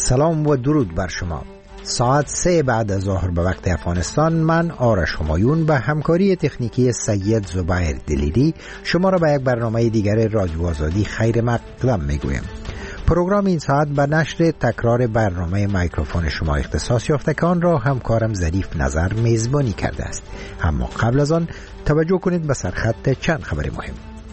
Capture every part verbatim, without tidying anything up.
سلام و درود بر شما. ساعت سه بعد از ظهر به وقت افغانستان، من آرش همایون به همکاری تکنیکی سید زبیر دلیری شما را به یک برنامه دیگر رادیو آزادی خیر مقدم میگویم. پروگرام این ساعت به نشر تکرار برنامه میکروفون شما اختصاص یافته که آن را همکارم ظریف نظر میزبانی کرده است. اما قبل از آن توجه کنید به سرخط چند خبر مهم.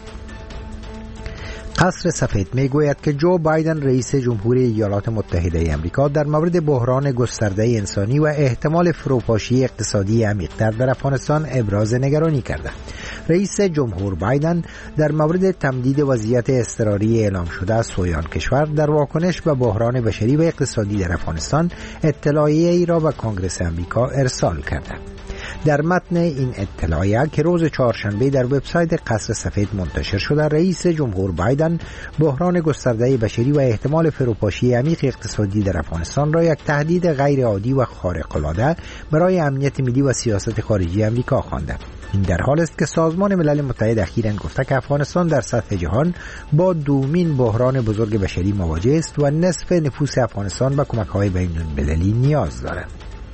قصر سفید میگوید که جو بایدن رئیس جمهوری ایالات متحده آمریکا در مورد بحران گسترده انسانی و احتمال فروپاشی اقتصادی عمیق‌تر در افغانستان ابراز نگرانی کرده. رئیس جمهور بایدن در مورد تمدید وضعیت اضطراری اعلام شده از سویان کشور در واکنش به بحران بشری و اقتصادی در افغانستان اطلاعیه‌ای را به کنگره آمریکا ارسال کرده. در متن این اطلاعیه که روز چهارشنبه در وبسایت قصر سفید منتشر شده، رئیس جمهور بایدن بحران گسترده بشری و احتمال فروپاشی عمیق اقتصادی در افغانستان را یک تهدید غیر عادی و خارق العاده برای امنیت ملی و سیاست خارجی آمریکا خوانده. این در حال است که سازمان ملل متحد اخیراً گفته که افغانستان در سطح جهان با دومین بحران بزرگ بشری مواجه است و نصف نفوس افغانستان به کمک‌های بین‌المللی نیاز دارد.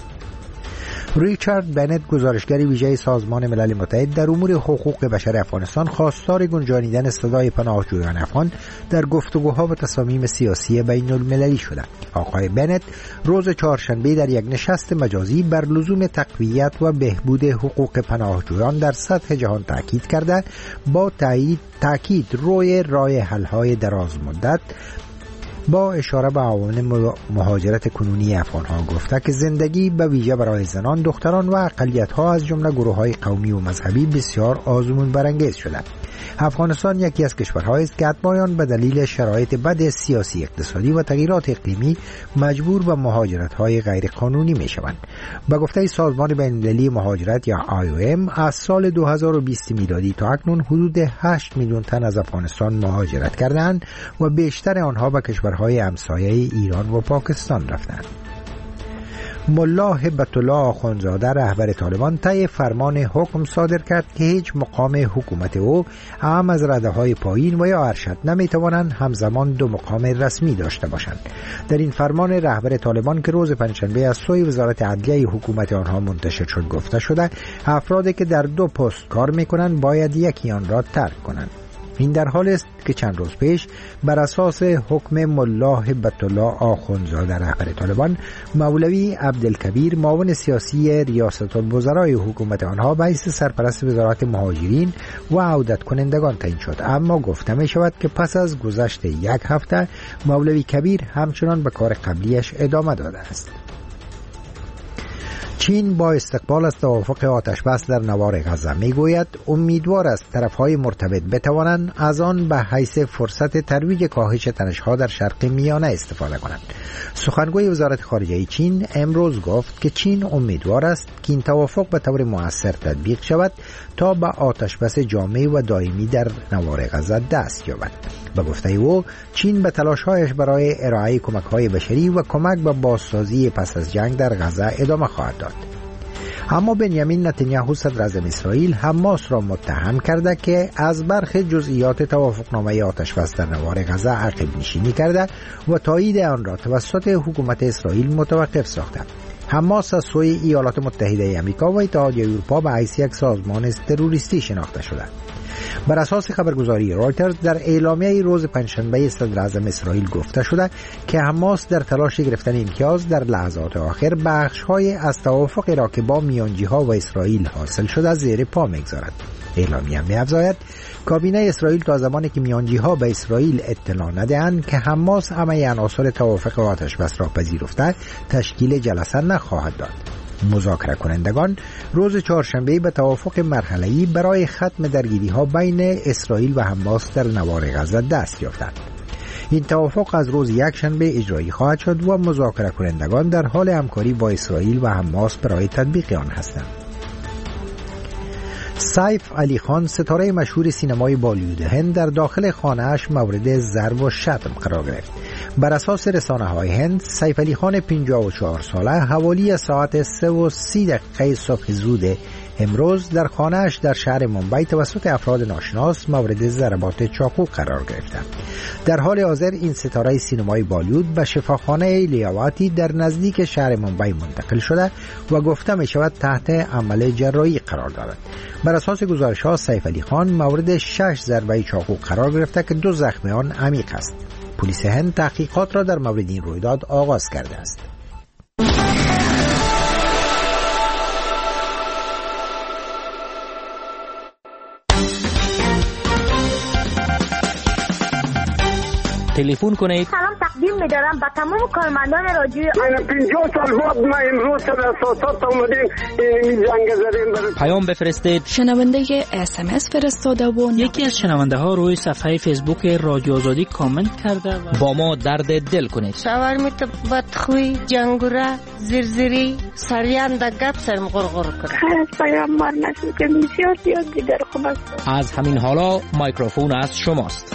ریچارد بنت، گزارشگر ویژه سازمان ملل متحد در امور حقوق بشر افغانستان، خواستار گنجانیدن صدای پناهجویان افغان در گفتگوها و تصامیم سیاسی بین المللی شده. آقای بنت روز چهارشنبه در یک نشست مجازی بر لزوم تقویت و بهبود حقوق پناهجویان در سطح جهان تاکید کرده، با تایید تاکید روی راه حل‌های دراز مدت با اشاره به عوامل مهاجرت کنونی افغان‌ها گفته که زندگی به ویژه برای زنان، دختران و اقلیت‌ها از جمله گروه‌های قومی و مذهبی بسیار آزمون برانگیز شده. افغانستان یکی از کشورهایی است که اتباعان به دلیل شرایط بد سیاسی، اقتصادی و تغییرات اقلیمی مجبور به مهاجرت‌های غیرقانونی می‌شوند. به گفته سازمان بین‌المللی مهاجرت یا آی او ام، از سال دو هزار و بیست میلادی تا اکنون حدود هشت میلیون تن از افغانستان مهاجرت کردند و بیشتر آنها به کشورهای همسایه ایران و پاکستان رفتند. ملا هبت الله آخوندزاده، رهبر طالبان، طی فرمان حکم صادر کرد که هیچ مقام حکومت او اعم از رده‌های پایین و یا ارشد نمیتوانند همزمان دو مقام رسمی داشته باشند. در این فرمان رهبر طالبان که روز پنجشنبه از سوی وزارت عدلیه حکومت آنها منتشر شد گفته شده افرادی که در دو پست کار میکنند باید یکی آن را ترک کنند. این در حال است که چند روز پیش بر اساس حکم ملا هبت الله آخوندزاده رهبر طالبان، مولوی عبدالکبیر، معاون سیاسی ریاست الوزرای حکومت آنها به حیث سرپرست وزارت مهاجرین و عودت کنندگان تعیین شد. اما گفته می شود که پس از گذشت یک هفته مولوی کبیر همچنان به کار قبلیش ادامه داده است. چین با استقبال از توافق آتش بس در نوار غزه میگوید امیدوار است طرفهای مرتبط بتوانند از آن به حیث فرصت ترویج کاهش تنش‌ها در شرق میانه استفاده کنند. سخنگوی وزارت خارجه چین امروز گفت که چین امیدوار است که این توافق به طور مؤثر تطبیق شود تا به آتش بس جامع و دائمی در نوار غزه دست یابد. به گفته او، چین به تلاش‌هایش برای ارائه کمک‌های بشری و کمک به بازسازی پس از جنگ در غزه ادامه خواهد داد. اما بنیامین نتانیاهو صدر اعظم اسرائیل حماس را متهم کرده که از برخی جزئیات توافقنامه آتش بس در نوار غزه عقب نشینی کرده و تایید آن را توسط حکومت اسرائیل متوقف ساخته. حماس از سوی ایالات متحده آمریکا و اتحادیه اروپا به حیث یک سازمان تروریستی شناخته شده. بر اساس خبرگزاری رویترز در اعلامیه روز پنجشنبه صدر اعظم اسرائیل گفته شده که حماس در تلاش گرفتن امتیاز در لحظات آخر بخش‌های از توافقی را که با میانجی‌ها و اسرائیل حاصل شده زیر پا می‌گذارد. اعلامیه می‌افزاید کابینه اسرائیل تا زمانی که میانجی‌ها به اسرائیل اطلاع ندهند که حماس همه عناصر توافق آتش بس را پذیرفته، تشکیل جلسه نخواهد داد. مذاکره کنندگان روز چهارشنبه به توافق مرحله‌ای برای ختم درگیری‌ها بین اسرائیل و حماس در نوار غزه دست یافتند. این توافق از روز یکشنبه اجرایی خواهد شد و مذاکره کنندگان در حال همکاری با اسرائیل و حماس برای تطبیق آن هستند. سیف علی خان، ستاره مشهور سینمای بالیوود هند، در داخل خانه‌اش مورد ضرب و شتم قرار گرفت. بر اساس رسانه‌های هند، سیف علی خان پنجاه و چهار ساله حوالی ساعت سه و سی دقیقه صبح زود امروز در خانه‌اش در شهر ممبئی توسط افراد ناشناس مورد ضربات چاقو قرار گرفت. در حال حاضر این ستاره سینمای بالیوود به شفاخانه لیاواتی در نزدیک شهر ممبئی منتقل شده و گفته می شود تحت عمل جراحی قرار دارد. بر اساس گزارش‌ها سیف علی خان مورد شش ضربه چاقو قرار گرفته که دو زخم آن عمیق است. پلیس هند تحقیقات را در مورد این رویداد آغاز کرده است. تلفن کنید. سلام تقدیم می‌دارم به تمام کارمندان رادیو. من پنجاه سال بعد ما امروز سر اساسات اومدیم این جنگ زدیم برای پیام بفرستید. شنونده اس ام اس فرستاده و یکی از شنونده ها روی صفحه فیسبوک رادیو آزادی کامنت کرده و با ما درد دل کنید. شاورمیت بدخوی جنگوره زرزری سریان د گپ سرم غرغر کرد. خیر پیام مار نشد که بسیار زیاد دیگر خوب است. از همین حالا میکروفون از شماست.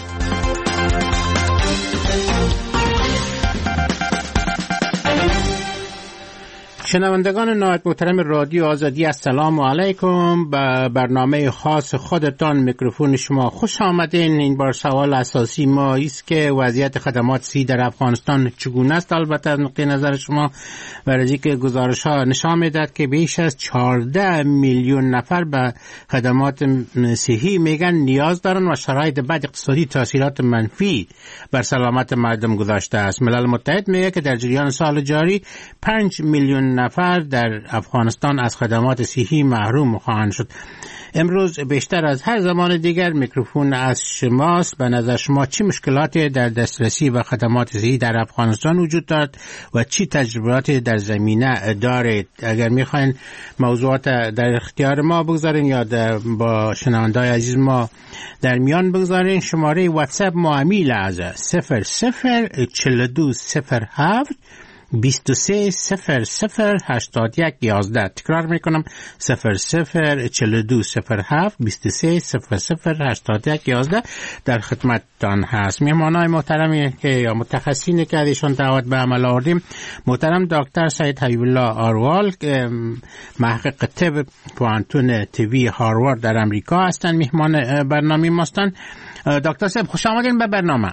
شنوندگان نهایت محترم رادیو آزادی السلام علیکم. به برنامه خاص خودتان میکروفون شما خوش آمدین. این بار سوال اساسی ما است که وضعیت خدمات صحی در افغانستان چگونه است. البته از نقطه نظر شما برای که گزارش ها نشان میدهد که بیش از چهارده میلیون نفر به خدمات صحی میگن نیاز دارن و شرایط بد اقتصادی تاثیرات منفی بر سلامت مردم گذاشته است. ملل متحد میگه که در جریان سال جاری پنج میلیون نفر در افغانستان از خدمات صحی محروم خواهند شد. امروز بیشتر از هر زمان دیگر میکروفون از شماست. به نظر شما چی مشکلاتی در دسترسی به خدمات صحی در افغانستان وجود دارد و چی تجربیاتی در زمینه دارید؟ اگر میخواین موضوعات در اختیار ما بگذارین یا با شنونده‌های عزیز ما در میان بگذارین. شماره واتساپ ما امیل از صفر صفر چهل و دو صفر هفت بیست و سه صفر صفر هشتاد یک یازده. تکرار میکنم صفر صفر چهل و دو صفر هفت بیست و سه صفر صفر هشتاد یک یازده در خدمتتان هست. میهمانای محترمی که یا متخصصینی که ازشون دعوت به عمل آوردیم، محترم دکتر سید حبیب الله آروال که محقق طب پوانتون طبی هاروارد در امریکا هستند، میهمان برنامه ما هستند. دکتر صاحب خوش آمدین به برنامه.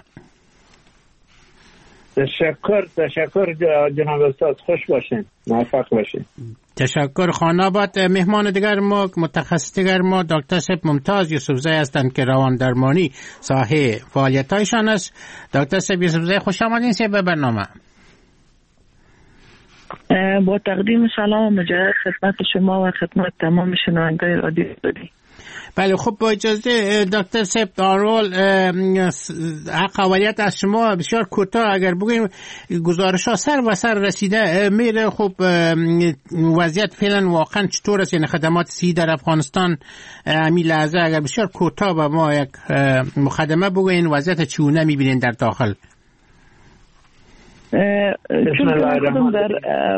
تشکر تشکر جناب استاد، خوش باشین، موفق باشین. تشکر. خاناباد مهمان دیگر ما، متخصص دیگر ما دکتر صاحب ممتاز یوسفزی هستند که روان درمانی ساحه فعالیتایشان است. دکتر صاحب یوسفزی خوش آمدین به برنامه. با تقدیم سلام مجدد خدمت شما و خدمت تمام شنوندگان رادیو آزادی. بله خب با اجازه دکتر صاحب دارول حقاولیت از شما بسیار کوتاه اگر بگیم گزارش ها سر و سر رسیده میره. خب وضعیت فعلا واقعا چطور است؟ یعنی خدمات صحی در افغانستان همین لحظه اگر بسیار کوتاه به ما یک مقدمه بگوین وضعیت چگونه میبینین در داخل؟ چون در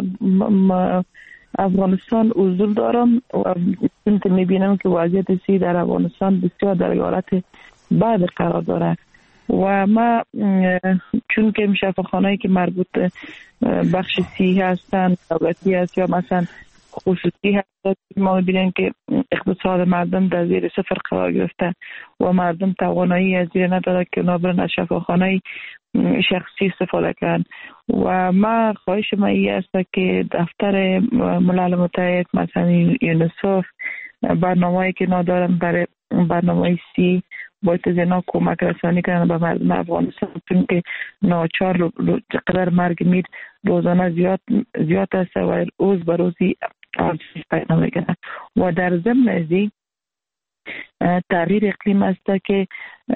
افغانستان حضور دارم و چون که میبینم که وضعیت صحی در افغانستان بسیار در حالت بد قرار داره و ما چون که شفاخانه‌ای که مربوط بخش صحی هستند دولتی هست یا مثلا خصوصی هست، ما میبینیم که اقتصاد مردم در زیر صفر قرار گرفته و مردم توانایی از زیر نداره که نابرن از شفاخانه‌ای شخصی استفاده کردن. و ما خواهش ما ای است که دفتر ملل متحد مثلا یونیسف برنامه‌ای که ندارن برای برنامه سی باید از اینا کمک رسانی کنن به مردم افغانستان، چون که ناچار قدر مرگ میر روزانه زیاد زیاد است و روز به روزی افزایش پیدا میکنه. و در ضمن ازی تغییر اقلیم است که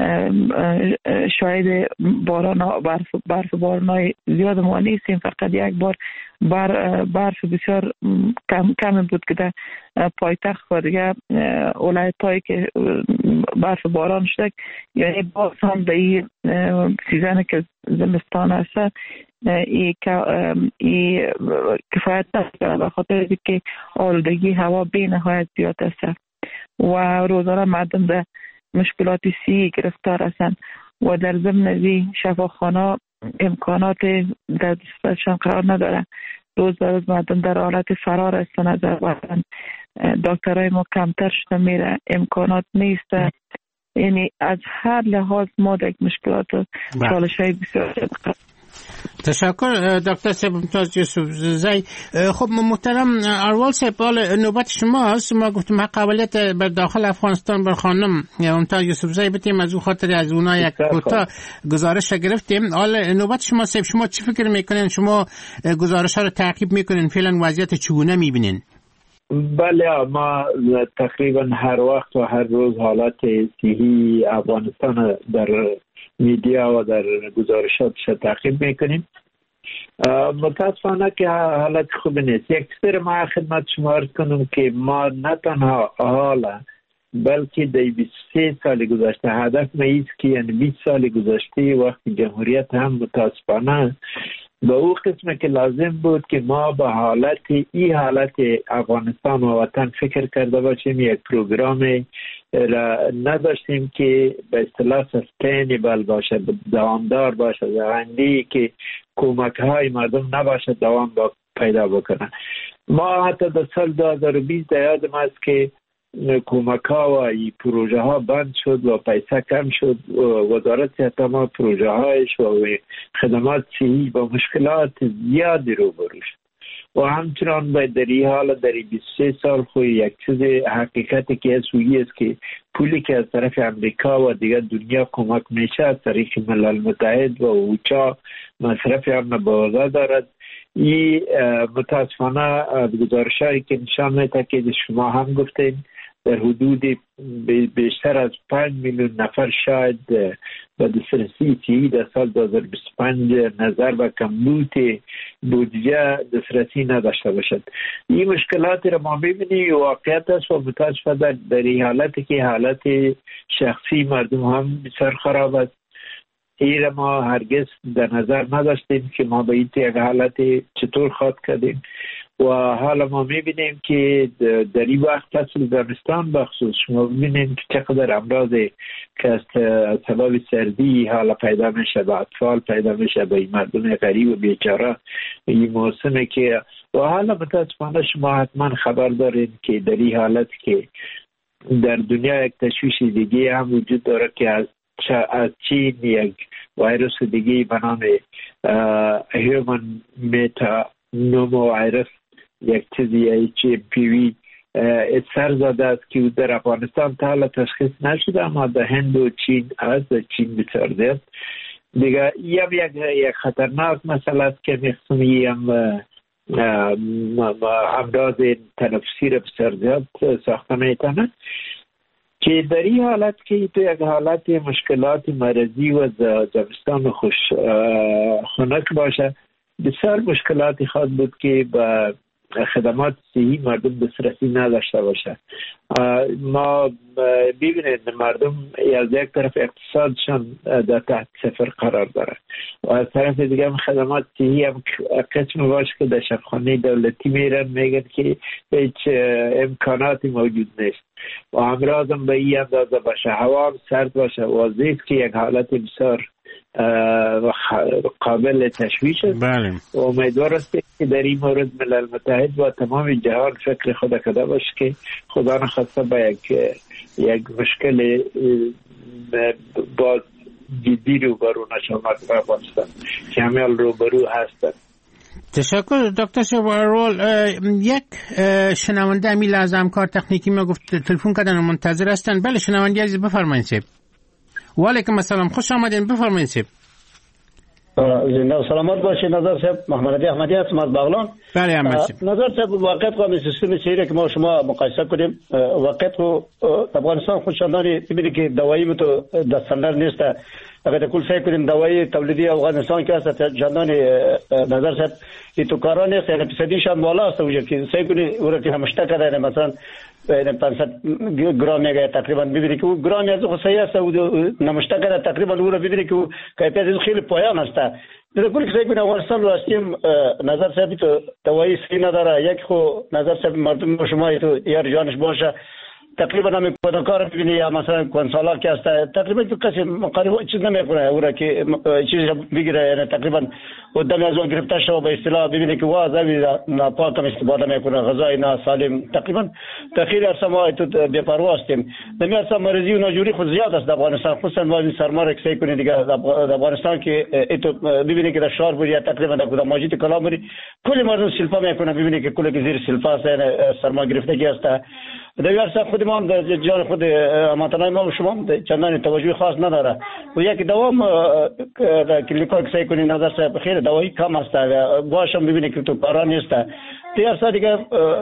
شاید باران برف برف باران زیاد ما نیستیم، فقط یک بار بر برف بسیار کم کم بود که در پایتخت و دیگه ولایت‌هایی که برف باران شده، یعنی باز هم به این سیزن که زمستان است ای ای کفایت نداره به خاطر که آلودگی هوا به نهایت زیاد است و روزانه مردم به مشکلات صحی گرفتار هستند و در ضمن ازی شفاخانه امکانات در دستشان قرار نداره. روز به روز مردم در حالت فرار هستند از وطن. دکترای ما کمتر شده میره، امکانات نیست. یعنی از هر لحاظ ما در مشکلات و چالش های بسیار زیاد. تشکر دکتر صاحب ممتاز یوسف زی. خب محترم اروال صاحب، نوبت شما هست. ما گفتم حق قابلیت بر داخل افغانستان بر خانم ممتاز یوسف زی بتیم، از اون خاطر از اونا یک کوتاه گزارش گرفتیم. حالا نوبت شما صاحب، شما چی فکر میکنین؟ شما گزارش ها رو تعقیب میکنین؟ فعلا وضعیت چگونه میبینین؟ بله، ما تقریبا هر وقت و هر روز حالات صحی افغانستان در میدیا و در گزارشاتش تعقیب میکنیم. متاسفانه که حالت خوب نیست. یک سر ما خدمت شما عرض کنم که ما نه تنها حالا بلکه در بیست و سه سال گذشته، هدف ما ایست که یعنی بیست سال گذشته وقتی جمهوریت هم متاسفانه به او قسمه که لازم بود که ما به حالت ای حالت افغانستان و وطن فکر کرده باشیم، یک پروگرام را نداشتیم که به اصطلاح سستینبل باشه، دوامدار باشه، زندگی که کمک های مردم نباشه دوام با پیدا بکنه. ما حتی در سال دو هزار و بیست یاد ما است که کمک ها و ای پروژه ها بند شد و پیسه کم شد. وزارت صحت ما پروژه هایش و خدمات صحی با مشکلات زیادی روبرو شد و همچنان باید در این حال در بیست و سه سال خوی یک چیز حقیقتی که از سویی است که پولی که از طرف امریکا و دیگر دنیا کمک میشه از طریق ملل متحد و اوچا مصرف هم بازار دارد. این متاسفانه گزارش هایی که نشان میده که شما هم گفتین در حدود بیشتر از پنج میلیون نفر شاید به دسترسی صحی در سال دو هزار و بیست و پنج نظر به کمبود بودجه دسترسی نداشته باشد. این مشکلاتی را ما میبینیم واقعیت است و متاسفانه در این حالتی که حالت شخصی مردم هم بسیار خراب است. این ما هرگز در نظر نداشتیم که ما به این یک حالت چطور خواهد کردیم و حالا ما میبینیم که در این وقت فصل زمستان بخصوص شما ببینیم که چقدر امراض که از سبب سردی حالا پیدا میشه، به اطفال پیدا میشه، به مردم غریب و بیچاره این موسمه که و حالا متاسفانه شما حتما خبر دارید که در این حالت که در دنیا یک تشویش دیگه هم وجود داره که از از چین یک ویروس دیگه به نام هیومن میتا نومو ویروس یک چیزی ایچ ام پی وی سر زده است که در افغانستان تا حالا تشخیص نشده اما در هند و چین از چین بسیار زیاد دیگه. این یک یک خطرناک مسئله است که میخواستم هم امراض تنفسی را بسیار زیاد ساخته میتونه که در این حالت که تو یک حالت مشکلات مرضی و زمستان خوش خنک باشه بسیار مشکلاتی خواهد بود که با خدمات صحی مردم دسترسی نداشته باشه. ما ببینید مردم از یک طرف اقتصادشان در تحت صفر قرار داره و از طرف دیگه هم خدمات صحی هم قسم باشه که در شفاخانه دولتی میرن میگن که هیچ امکاناتی موجود نیست و امراض هم به این اندازه باشه، هوا هم سرد باشه و زیست که یک حالت بسیار قابل تشویش است. بله. و امیدوار است که در این مورد ملل متحد و تمام جهان فکر خود کرده باشه که خدا نخواسته با یک یک مشکل با جدی روبرو نشه مردم افغانستان که همه روبرو هستند. تشکر دکتر شوارول. یک شنونده امیل از همکار تکنیکی ما گفت تلفن کردن و منتظر هستن. بله شنونده عزیز بفرمایید سیب. و علیکم السلام، خوش آمدین، بفرمایید سیب. زنده و سلامت باشید نظر صاحب. محمد علی احمدی هستم از بغلان. بله احمد صاحب. نظر صاحب واقعیت قوم سیستم صحی که ما شما مقایسه کنیم واقعیت رو افغانستان خودشانداری ببینید که دوایی متو دستندر نیست. اگر کل فکر کنیم دوایی تولیدی افغانستان که است جندان نظر صاحب این تو کارا نیست، یعنی فیصدیشان بالا است وجه که سعی کنید او را که همشته کرده مثلا پانصد گرم میگه تقریبا ببینید که او گرم از خو صحیح است و نمشته کرده تقریبا او را ببینید که او کیفیت خیلی پایان است. در کل سعی کنیم افغانستان رو هستیم نظر صاحب تو دوایی صحیح نداره. یک خو نظر صاحب مردم شما تو یار جانش باشه تقریبا همین کودکار ببینی یا مثلا کنسالا که است تقریبا کسی مقارب چیز نمیکنه اون که چیزی بگیره، یعنی تقریبا قدام از اون گرفته شو به اصطلاح ببینی که واضحی ناپاک استفاده میکنه، غذای ناسالم. تقریبا تأخیر ارسا ما تو بی‌پروا هستیم. نمیارسا مریضی و ناجوری خود زیاد است در افغانستان، خصوصا ما سرمار اکسای کنه دیگه در افغانستان که ایتو ببینی که در شهر بود یا تقریبا در کدام مسجد کلامری کلی مردم سلفا میکنه، ببینی که کلی که زیر سلفا است، سرما گرفتگی است. دویارسا خود ما هم در جان خود هموطنان ما و شما هم چندان توجه خاص نداره و یک دوام در کلینیکا اکسای کنی نظر صاحب خیر دوایی کم است باشم ببینی که تو کارا نیست. دیارسا دیگه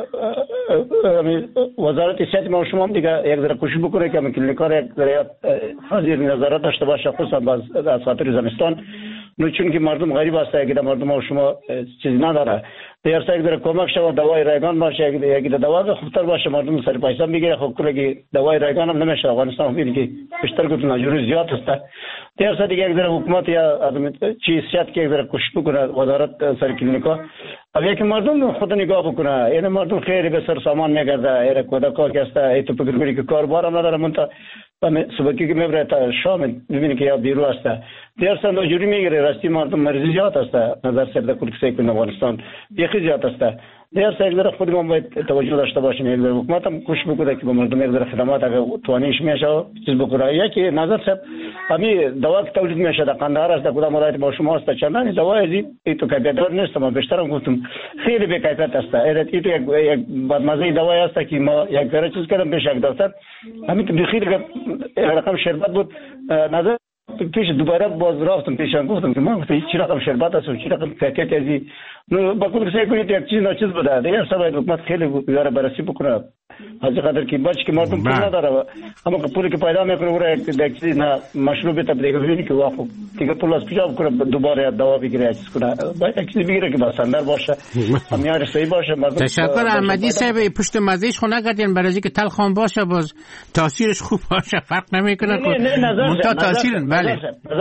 وزارت صحت ما و شما هم دیگه یک ذره کوشش بکنه که کلینیکا را یک ذره حاضر نظارت داشته باشه، خصوصا از خاطر زمستان، نو چون که مردم غریب است که مردم ما و شما چیزی نداره. دیارسا یک ذره کمک شود دوای رایگان باشه، یک دوا خوبتر باشه، مردم سر پیسه میگیره. خب کلی دوای رایگان هم نمیشه افغانستان میگه که بیشتر گفتن ناجوری زیاد است. دیارسا دیگه یک ذره حکومت یا چیز صحت که یک ذره کوشش بکنه وزارت سر کلینیکا اگه یک مردم خود نگاه بکنه، یعنی مردم خیلی به سر سامان میگرده، یعنی کودکا که است ایتو پگرگوری که کاربار هم نداره منتا صبحی که میبره تا شام میبینی که یا بیرو است. دیارسا ناجوری میگیره، راستی مردم مریضی زیاد است نظر سر در کلکسای کنه افغانستان بیخی زیاد است. دیارسا یک ذره خود ما باید توجه داشته باشیم، یک ذره حکومت هم کوشش بکنه که به مردم یک ذره خدمات اگه توانیش میشه چیز بکنه. یکی نظر صاحب همین دوا که تولید میشه در قندهار است، در کدام ولایت با شما است، چندان دوا ازی ایتو کیفیتدار نیست. ما بیشتر هم گفتم خیلی بی کیفیت است. ایتو یک یک بدمزه دوا است که ما یک ذره چیز کردم پیش یک دکتر همین که خیلی رقم شربت بود نظر پیش دوباره باز رفتم پیشان گفتم که من گفتم چی رقم شربت است و چی رقم پاکت ازی نو با کل سعی کنید یک چیز ناچیز بده. دیگر سباید حکومت خیلی بیاره بررسی بکنه از قدر که بچه که مردم پول نداره اما که پولی که پیدا میکنه او را یک چیز مشروبی تبدیل ببینی که واقعا دیگه پول از کجا بکنه دوباره دوا بگیره چیز کنه باید یک چیز بگیره که بسندر باشه همیار صحیح باشه. تشکر احمدی صاحب پشت مزهش خو نگردین برای اینکه تلخان باشه باز تاثیرش خوب باشه فرق نمیکنه منتها تاثیر بله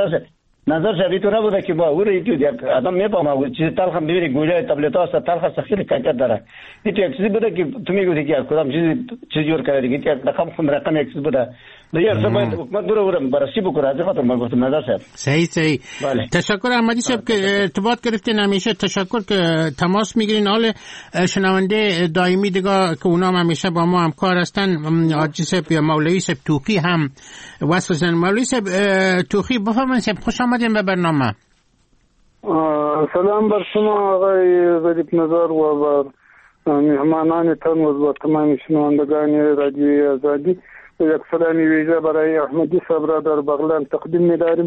نظر شبیه تو نبوده که با او رو یک آدم میفهمه چیز تلخ هم ببینی گوله تبلیت هست تلخ است خیلی کیفیت داره. این تو یک چیزی بوده که تو میگویی که کدام چیزی چیزی جور کرده دیگه یک رقم خون رقم یک چیز بوده دیگه اصلا باید حکومت برو برو بررسی بکنه. از خاطر من گفتم نظر صاحب صحیح صحیح بله. تشکر احمدی صاحب که ارتباط گرفتین، همیشه تشکر که تماس میگیرین. حال شنونده دائمی دیگه که اونا هم همیشه با ما همکار هستن حاجی صاحب یا مولوی صاحب توخی هم وصل مولوی صاحب توخی بفرمایید صاحب خوش آمدین به برنامه. سلام بر شما آقای ظریف نظر و بر مهمانانتان و تمام شنوندگان رادیوی آزادی. یک سلامی ویژه برای احمدی صاحب را در بغلان تقدیم می‌داریم.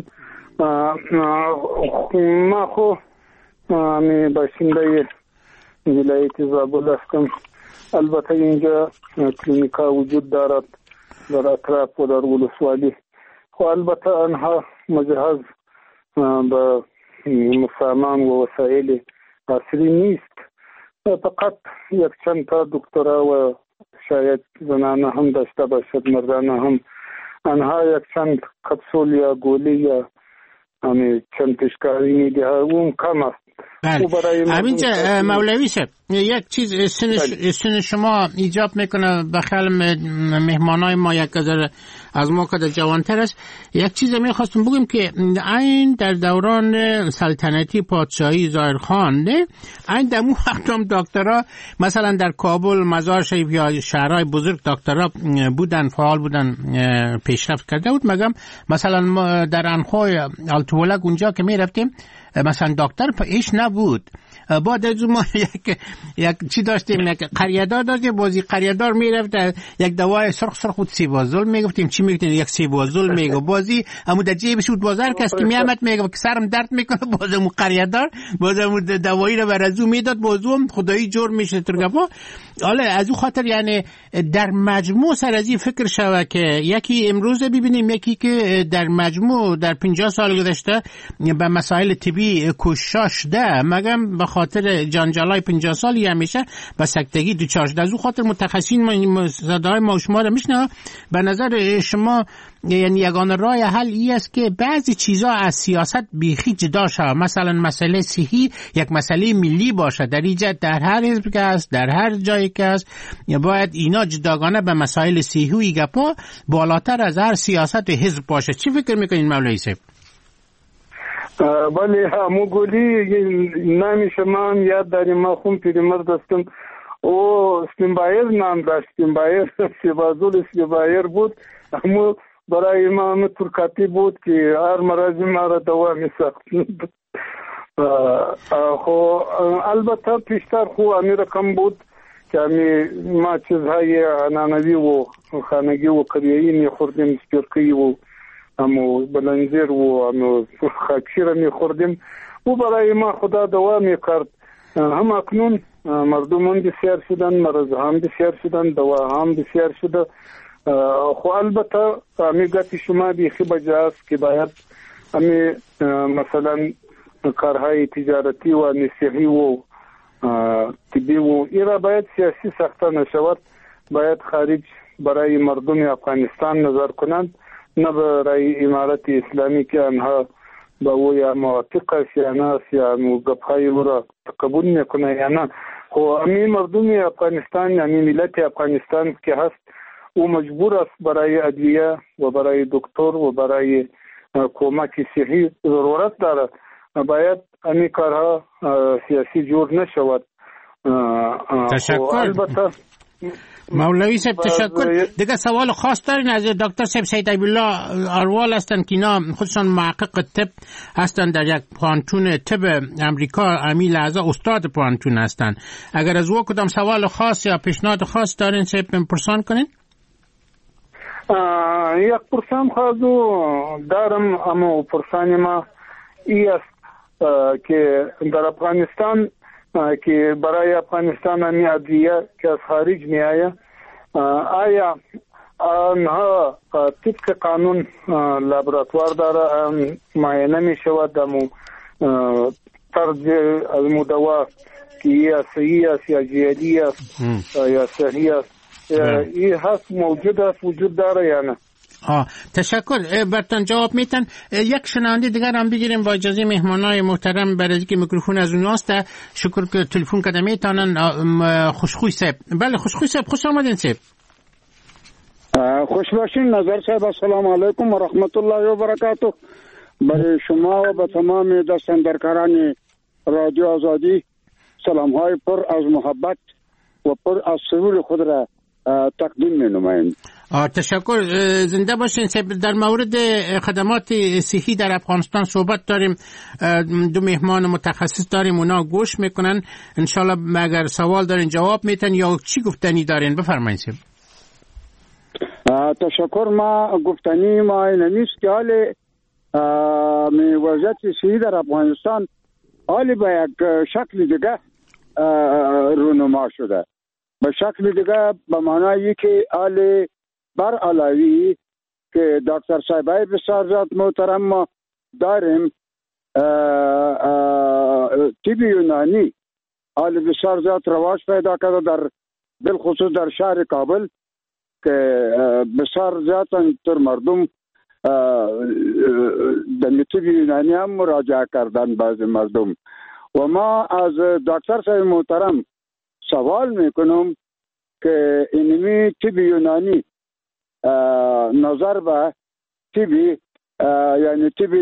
ما خو می باشنده ولایت زابل هستم. البته اینجا کلینیکا وجود دارد در اطراف و در ولسوالی، خو البته آنها مجهز به سامان و وسایل عصری نیست. فقط یک چند تا دکترا و شاید زنانه هم داشته باشد، مردانه هم. آنها یک چند کپسول یا گولی یا همه چند پیشکاری میده اون کم است. همینجا مولوی صاحب یک چیز سن, سن شما ایجاب میکنه بخیال مهمانای ما یک قدر از ما که جوانتر است. یک چیز میخواستم بگم که این در دوران سلطنتی پادشاهی ظاهرخان نه این در مو وقت هم دکترها مثلا در کابل مزار شریف یا شهرهای بزرگ دکترها بودن فعال بودن پیشرفت کرده بود. مگم مثلا در انخوی آلتولک اونجا که میرفتیم مثلا دکتر پیش نبود. بعد از ما یک یک چی داشتیم یک قریه‌دار داشتیم بازی قریه‌دار میرفت یک دوای سرخ سرخ بود سیبازول میگفتیم چی میگفتیم یک سیبازول میگه بازی اما در جیبش بود بازار کس که میامد میگه که سرم درد میکنه بازم قریه‌دار بازم دوایی رو برازو میداد بازم خدایی جور میشه ترگفا. حالا از اون خاطر یعنی در مجموع سر از این فکر شوه که یکی امروز ببینیم یکی که در مجموع در پنجاه سال گذشته به مسائل طبی کوشش ده مگم خاطر جانجالای پنجاه سالی همیشه به سکتگی دوچار شده. از اون خاطر متخصصین صدای ما شما رو میشنوه. به نظر شما یعنی یگانه راه حل این است که بعضی چیزا از سیاست بیخی جدا شود، مثلا مسئله صحی یک مسئله ملی باشه در اینجا، در هر حزب که است، در هر جایی که است، باید اینا جداگانه به مسائل صحی و گپا بالاتر از هر سیاست و حزب باشه. چی فکر میکنین مولوی صاحب؟ بله همو گلی نامی شما هم یاد داریم. ما خون پیرمرد هستم او سپینبایر نام داشت. سپینبایر سیبازول سپینبایر بود. همو برای ما هم ترکاتی بود که هر مرضی ما را دوا می ساخت. خو البته پیشتر خو امی رقم بود که امی ما چیزهای عنعنوی و خانگی و کریایی می خوردیم، سپیرکی و امو بلنزیر و امو خاکشیر می خوردیم و برای ما خدا دوا می کرد. هم اکنون مردمان بسیار شدن، مرض هم بسیار شدن، دوا هم بسیار شده. خو البته امی گفتی شما بیخی بجاست که باید امی مثلا کارهای تجارتی و نصیحی و طبی و ایرا باید سیاسی ساخته نشود. باید خارج برای مردم افغانستان نظر کنند، نه برای امارت اسلامی که آنها با او یا موافق است یا نه، یا گپ‌های او را قبول میکنه یا نه. خو امی مردم افغانستان، امی ملت افغانستان که هست او مجبور است برای ادویه و برای دکتر و برای کمک صحی ضرورت داره. باید امی کارها سیاسی جور نشود. تشکر مولوی صاحب، تشکر. دیگه سوال خاص دارین از دکتر صاحب سید ایبالله اروال هستن که اینا خودشان محقق طب هستن در یک پانتون طب امریکا، امی لحظه استاد پانتون هستن. اگر از او کدام سوال خاص یا پیشنهاد خاص دارین صاحب پرسان کنین. یک پرسان خواهدو دارم، اما پرسان ما ای است که در افغانستان که برای افغانستان امی ادویه که از خارج می آید، آیا آنها طبق قانون لابراتوار داره معاینه می شود امو طرز امو دوا که یا صحیح است یا جیدی است یا صحیح است، این هست موجود است وجود داره یا نه؟ آه تشکر. برتان جواب میتن. یک شنونده دیگر هم بگیریم با اجازه مهمانای محترم، برای که میکروفون از اوناست. شکر که تلفن کده میتونن. خوشخوی صاحب. بله خوشخوی صاحب، خوش آمدین صاحب. خوش باشین نظر صاحب. السلام علیکم و رحمت الله و برکاته. برای شما و به تمام دستاندرکاران رادیو آزادی سلام های پر از محبت و پر از سرور خود را تقدیم می نماییم. تشکر. زنده باشین. در مورد خدمات صحی در افغانستان صحبت داریم. دو مهمان متخصص داریم، اونا گوش میکنن. انشالله اگر سوال دارین جواب میتن یا چی گفتنی دارین بفرمایید. تشکر. ما گفتنی ما این نیست که حال وضعیت صحی در افغانستان حالی به یک شکل دیگه رونما شده. به شکل دیگه به معنایی که حال بر علاوی که دکتر صاحبای بسیار زیاد محترم ما داریم، طب یونانی حال بسیار زیاد رواج پیدا کرده در بالخصوص در شهر کابل که بسیار زیاد تر مردم در طب یونانی هم مراجعه کردن بعض مردم. و ما از دکتر صاحب محترم سوال میکنم که اینمی طب یونانی نظر به طبی یعنی طبی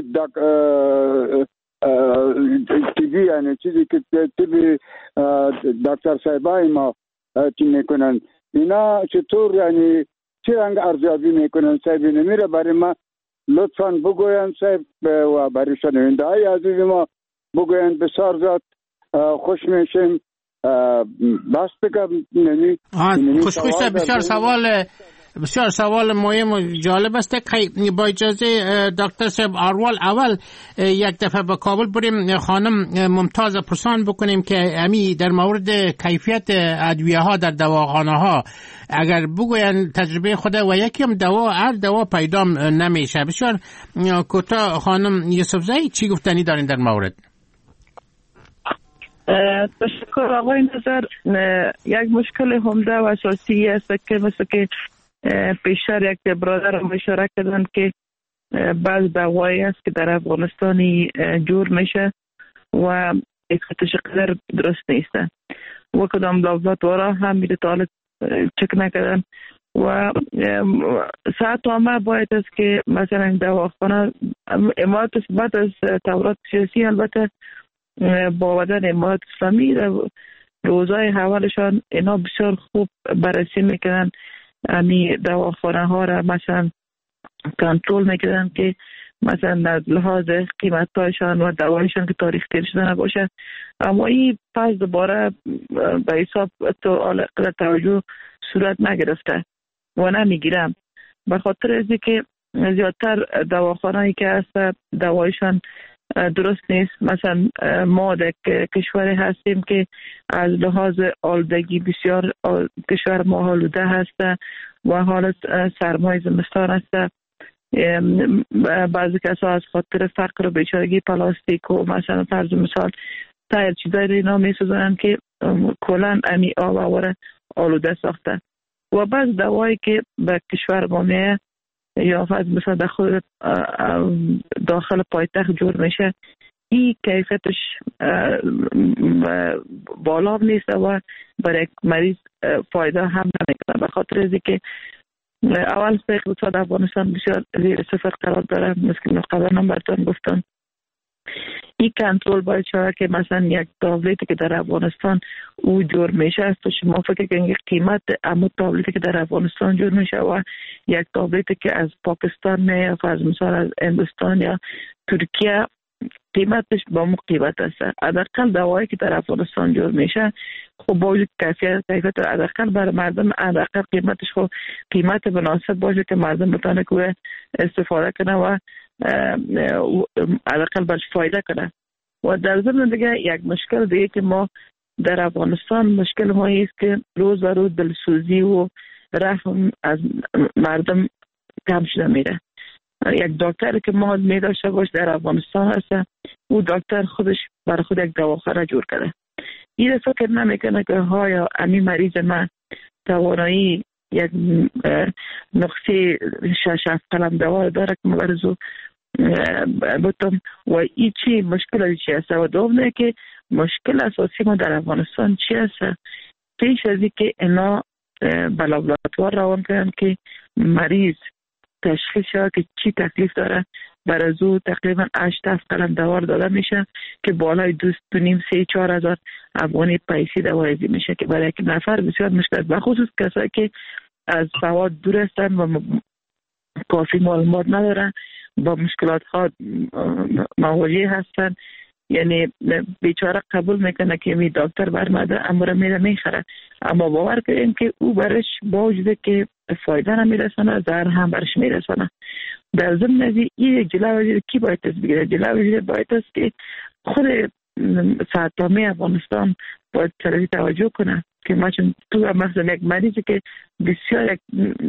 طبی یعنی چیزی که طبی دکتر صاحبای ما چی میکنن اینا چطور یعنی چی رنگ ارزیابی میکنن صاحب نمیره برای ما لطفاً بگوین صاحب و برای شنونده های عزیز ما بگوین. بسیار زیاد خوش میشیم. بس بگم نمی خوشخوش صاحب. بسیار سوال بسیار سوال مهم و جالب است. با اجازه دکتر صاحب اروال اول یک دفعه به کابل بریم خانم ممتاز پرسان بکنیم که امی در مورد کیفیت ادویه ها در دواخانه ها اگر بگوین تجربه خود و یکی هم دوا هر دوا پیدا نمیشه. بسیار کوتاه خانم یوسفزئی چی گفتنی دارین در مورد؟ تشکر آقای نظر. یک مشکل عمده و اساسی است که مثل که پیشتر یک برادر هم اشاره کردن که بعض دوایی است که در افغانستانی جور میشه و اکتش قدر درست نیستن و کدام لابراتوارا هم میره تا حالا چک نکردن و ساعت همه باید است که مثلا دواخانه امارات بعد از تورات سیاسی البته با بدن امارات اسلامی روزای اولشان اینا بسیار خوب بررسی میکنن، یعنی دواخانه ها را مثلا کنترل میکنن که مثلا از لحاظ قیمت هایشان و دوایشان که تاریخ تیر شده نباشه. اما این پس دوباره به حساب تو قدر توجه صورت نگرفته و نمیگیرم، به خاطر از که زیادتر دواخانه‌ای که هست دوایشان درست نیست. مثلا ما در کشوری هستیم که از لحاظ آلودگی بسیار کشور ما آلوده هست و حالت سرمای زمستان هست. بعضی کسا از خاطر فقر و بیچارگی پلاستیک و مثلا فرض مثال تایر چیزایی اینا می سوزنن که کلن امی آب آواره آلوده ساخته و بعض دوایی که به کشور ما میه یا فرض مثلا داخل داخل پایتخت جور میشه، این کیفیتش بالا نیست و برای مریض فایده هم نمیکنه، به خاطر از که اول اقتصاد افغانستان بسیار زیر صفر قرار داره. مثل قبلا هم براتون گفتم این کنترل باید شود که مثلا یک تابلتی که در افغانستان او جور میشه است و شما فکر کنید قیمت اما تابلتی که در افغانستان جور میشه و یک تابلتی که از پاکستان میاد فرض مثال از هندوستان یا ترکیه قیمتش با مو قیمت است. حداقل دوایی که در افغانستان جور میشه خب با وجود کیفیت کیفیت حداقل برای مردم حداقل قیمتش خب قیمت مناسب باشه که مردم بتونه که استفاده کنه و حداقل برش فایده کنه. و در ضمن دیگه یک مشکل دیگه که ما در افغانستان مشکل ما است که روز به روز دلسوزی و رحم از مردم کم شده میره. یک دکتر که ما می داشته باش در افغانستان هست، او دکتر خودش برای خود یک دواخانه جور کرده. این فکر نمیکنه که ها یا امی مریض من توانایی یک نقصی شش هفت قلم دوا داره که مبارزو بتم و این چی مشکل چی هست و دوم که مشکل اساسی ما در افغانستان چی هست پیش از این که اینا به لابراتوار روان کنن که مریض تشخیص شد که چی تکلیف داره، برای زو تقریبا هشت هفت قلم دوار داده میشه که بالای دوست دونیم سه چهار هزار افغانی پیسی دوایزی میشه که برای یک نفر بسیار مشکل، بخصوص کسایی که از سواد دور هستن و کافی معلومات ندارن با مشکلات ها مواجه هستن. یعنی بیچاره قبول میکنه که می دکتر برمده امور میره میخره، اما باور کنیم که او برش با وجود که فایده نمیرسانه زهر هم برش میرسانه. در ضمن از این جلوه وزیر کی باید است بگیره؟ جلوه وزیر باید است که خود سرطامه افغانستان باید سرزی توجه کنه که ما چون تو مثلا یک مریضی که بسیار یک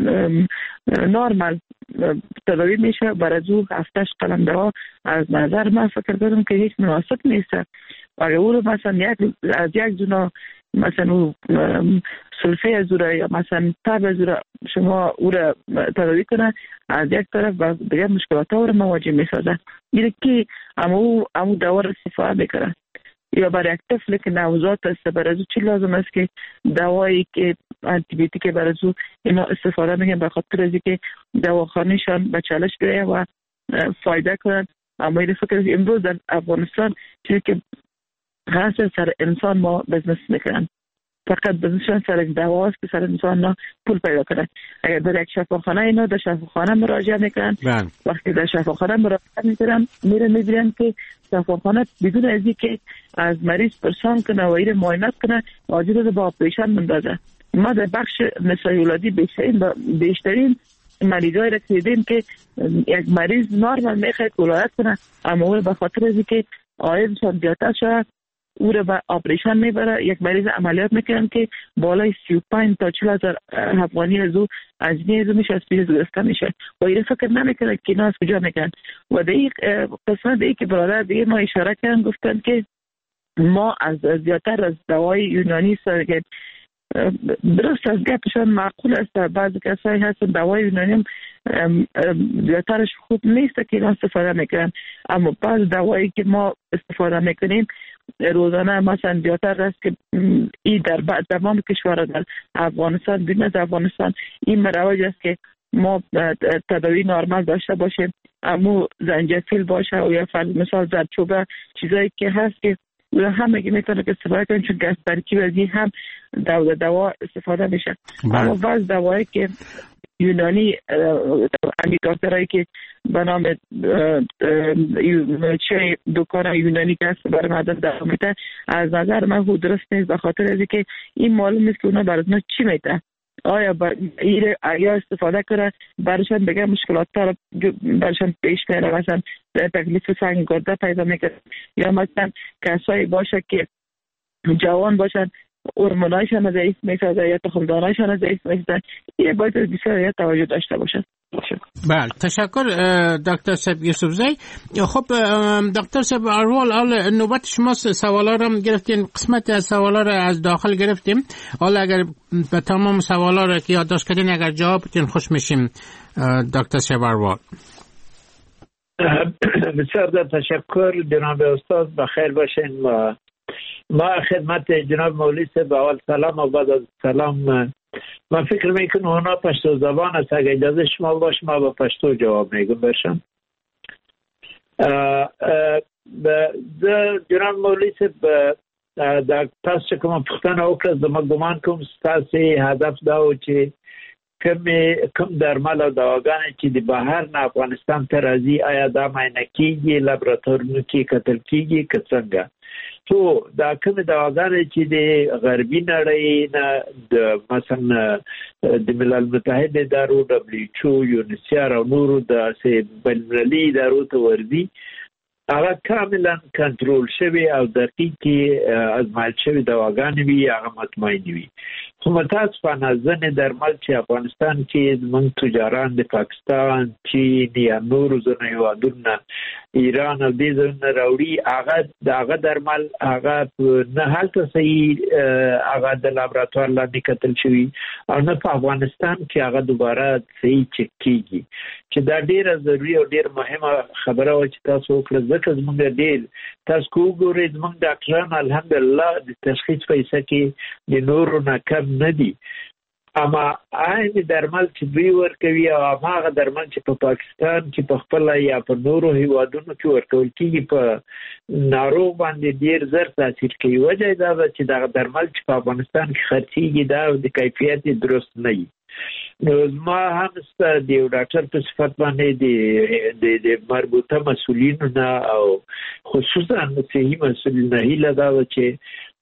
نورمال تداوی میشه برای او هفتش قلم دوا از نظر من فکر کنم که هیچ مناسب نیست. اگر او رو مثلا یک از یک جنا مثلا او سلفه از او یا مثلا تب از او شما او رو تداوی کنه، از یک طرف و دیگه مشکلات ها رو مواجه میسازه. اینه که امو امو دوا رو استفاده میکنه. یا برای یک طفل که نوزاد است برای او چی لازم است که دوایی که آنتی بیوتیک برای او اینا استفاده میکنن به خاطر از اینکه دواخانه‌شان به چالش بیایه و فایده کنن. اما این فکر امروز در افغانستان چیزی که هست سر انسان ما بزنس میکنن، فقط بزنسشان سر دوا است که سر انسان نا پول پیدا کنن. اگر در یک شفاخانه اینا در شفاخانه مراجعه میکنن، وقتی در شفاخانه مراجعه میکنن میرن میبینن که شفاخانه بدون از اینکه از مریض پرسان کنه و این معاینات کنه عاجز با اپریشن مندازه. ما در بخش نسای ولادی بیشترین بیشترین مریضای را دیدیم که یک مریض نورمال میخواد ولادت کنه، اما اون به خاطر از اینکه آیزشان زیادتر شده او را به آپریشن میبره. یک مریض عملیات میکنن که بالای سی و پنج تا چهل هزار افغانی از او از نیز میشه از پیش گرفته میشه و این فکر نمیکنه که اینا از کجا میکنن. و در این قسمت دیگه که برادر دیگه ما اشاره کردن گفتن که ما از زیادتر از دوای یونانی سرگرد درست از گپشان معقول است. بعضی کسایی هستن دوای یونانی زیادترش خوب نیست که اینا استفاده میکنن، اما بعض دوایی که ما استفاده میکنیم روزانه مثلا زیادتر است که این در بعد تمام کشورها در افغانستان بین از افغانستان این مروج است که ما تداوی نرمال داشته باشیم، اما زنجفیل باشه و یا مثال زردچوبه چیزایی که هست که همه که میتونه که استفاده کنیم، چون که از ترکیب از این هم دوا دوا استفاده میشه. اما بعض دوایی که یونانی امی دکترایی که به نام چه دکان یونانی که هست برای مدن دوا میده، از نظر من خود درست نیست، به خاطر از که این معلوم نیست که اونا برای اونا چی میده. آیا یا استفاده کنه برشان بگه مشکلات ها برشان پیش میره، مثلا تکلیف سنگ گرده پیدا میکنه، یا مثلا کسایی باشه که جوان باشن هورمونایشان ضعیف میسازه یا تخمدانایشان ضعیف میسازه، یه باید بسیار توجه داشته باشه. بله تشکر دکتر صاحب یوسفزی. خب دکتر صاحب اروال، حال نوبت شما سوالا رو گرفتین، قسمت از سوالا رو از داخل گرفتیم، حالا اگر به تمام سوالا رو که یادداشت کردین اگر جواب بدین خوش میشیم. دکتر صاحب اروال. بسیار تشکر جناب استاد، بخیر باشین. ما ما خدمت جناب مولوی صاحب اول سلام و بعد از سلام. من فکر میکنم اونا پشتو زبان است، اگه اجازه شما باشه ما با پشتو جواب میگم برشم. جناب مولوی صاحب در تاسو کوم پختنه وکړه، زما ګمان کوم ستاسو هدف دا و چې کوم کوم درمل او دواګانې چې د بهر نه افغانستان ته راځي آیا دا معاینه کیږي، لابراتوارونو کې کتل کیږي که څنګه؟ تو دا کوم دواګانې چې د غربي نړۍ نه د مثلا د ملل متحد ادارو دبليو ایچ او، یونیسیار او نورو د بین‌المللي ادارو ته ورځي، هغه کاملا کنټرول شوی او دقیقې ازمایل شوی دواګانې وي، هغه مطمئن وي. خو متاسفانه ځینې درمل چې افغانستان کې زموږ تجاران د پاکستان، چین یا نورو ځینو هېوادونو نه، ایران او دې ځایونو نه راوړي، هغه د هغه درمل هغه نه هلته صحیح هغه د لابراتوار لاندې کتل شوي او نه په افغانستان کې هغه دوباره صحیح چک کېږي، چې دا ډېره ضروري او ډېره مهمه خبره وه چې تاسو وکړه. ځکه زموږ ډېر تاسو که وګورئ زموږ ډاکټران الحمدلله د تشخیص پیسه کې د نورو نه کم نه دي، اما عین درمل چې دوی ورکوي او هغه درمل چې په پاکستان کې په خپله یا په نورو هیوادونو کې ورکول کېږي په ناروغ باندې ډېر زر تاثیر کوي. وجه دا ده چې دغه درمل چې په افغانستان کې خرڅېږي دا د کیفیت درست نه وي. نو زما هم د یو ډاکټر په صفت باندې د مربوطه مسؤلینو نه او خصوصا صحي مسؤلین نه هیله دا ده چې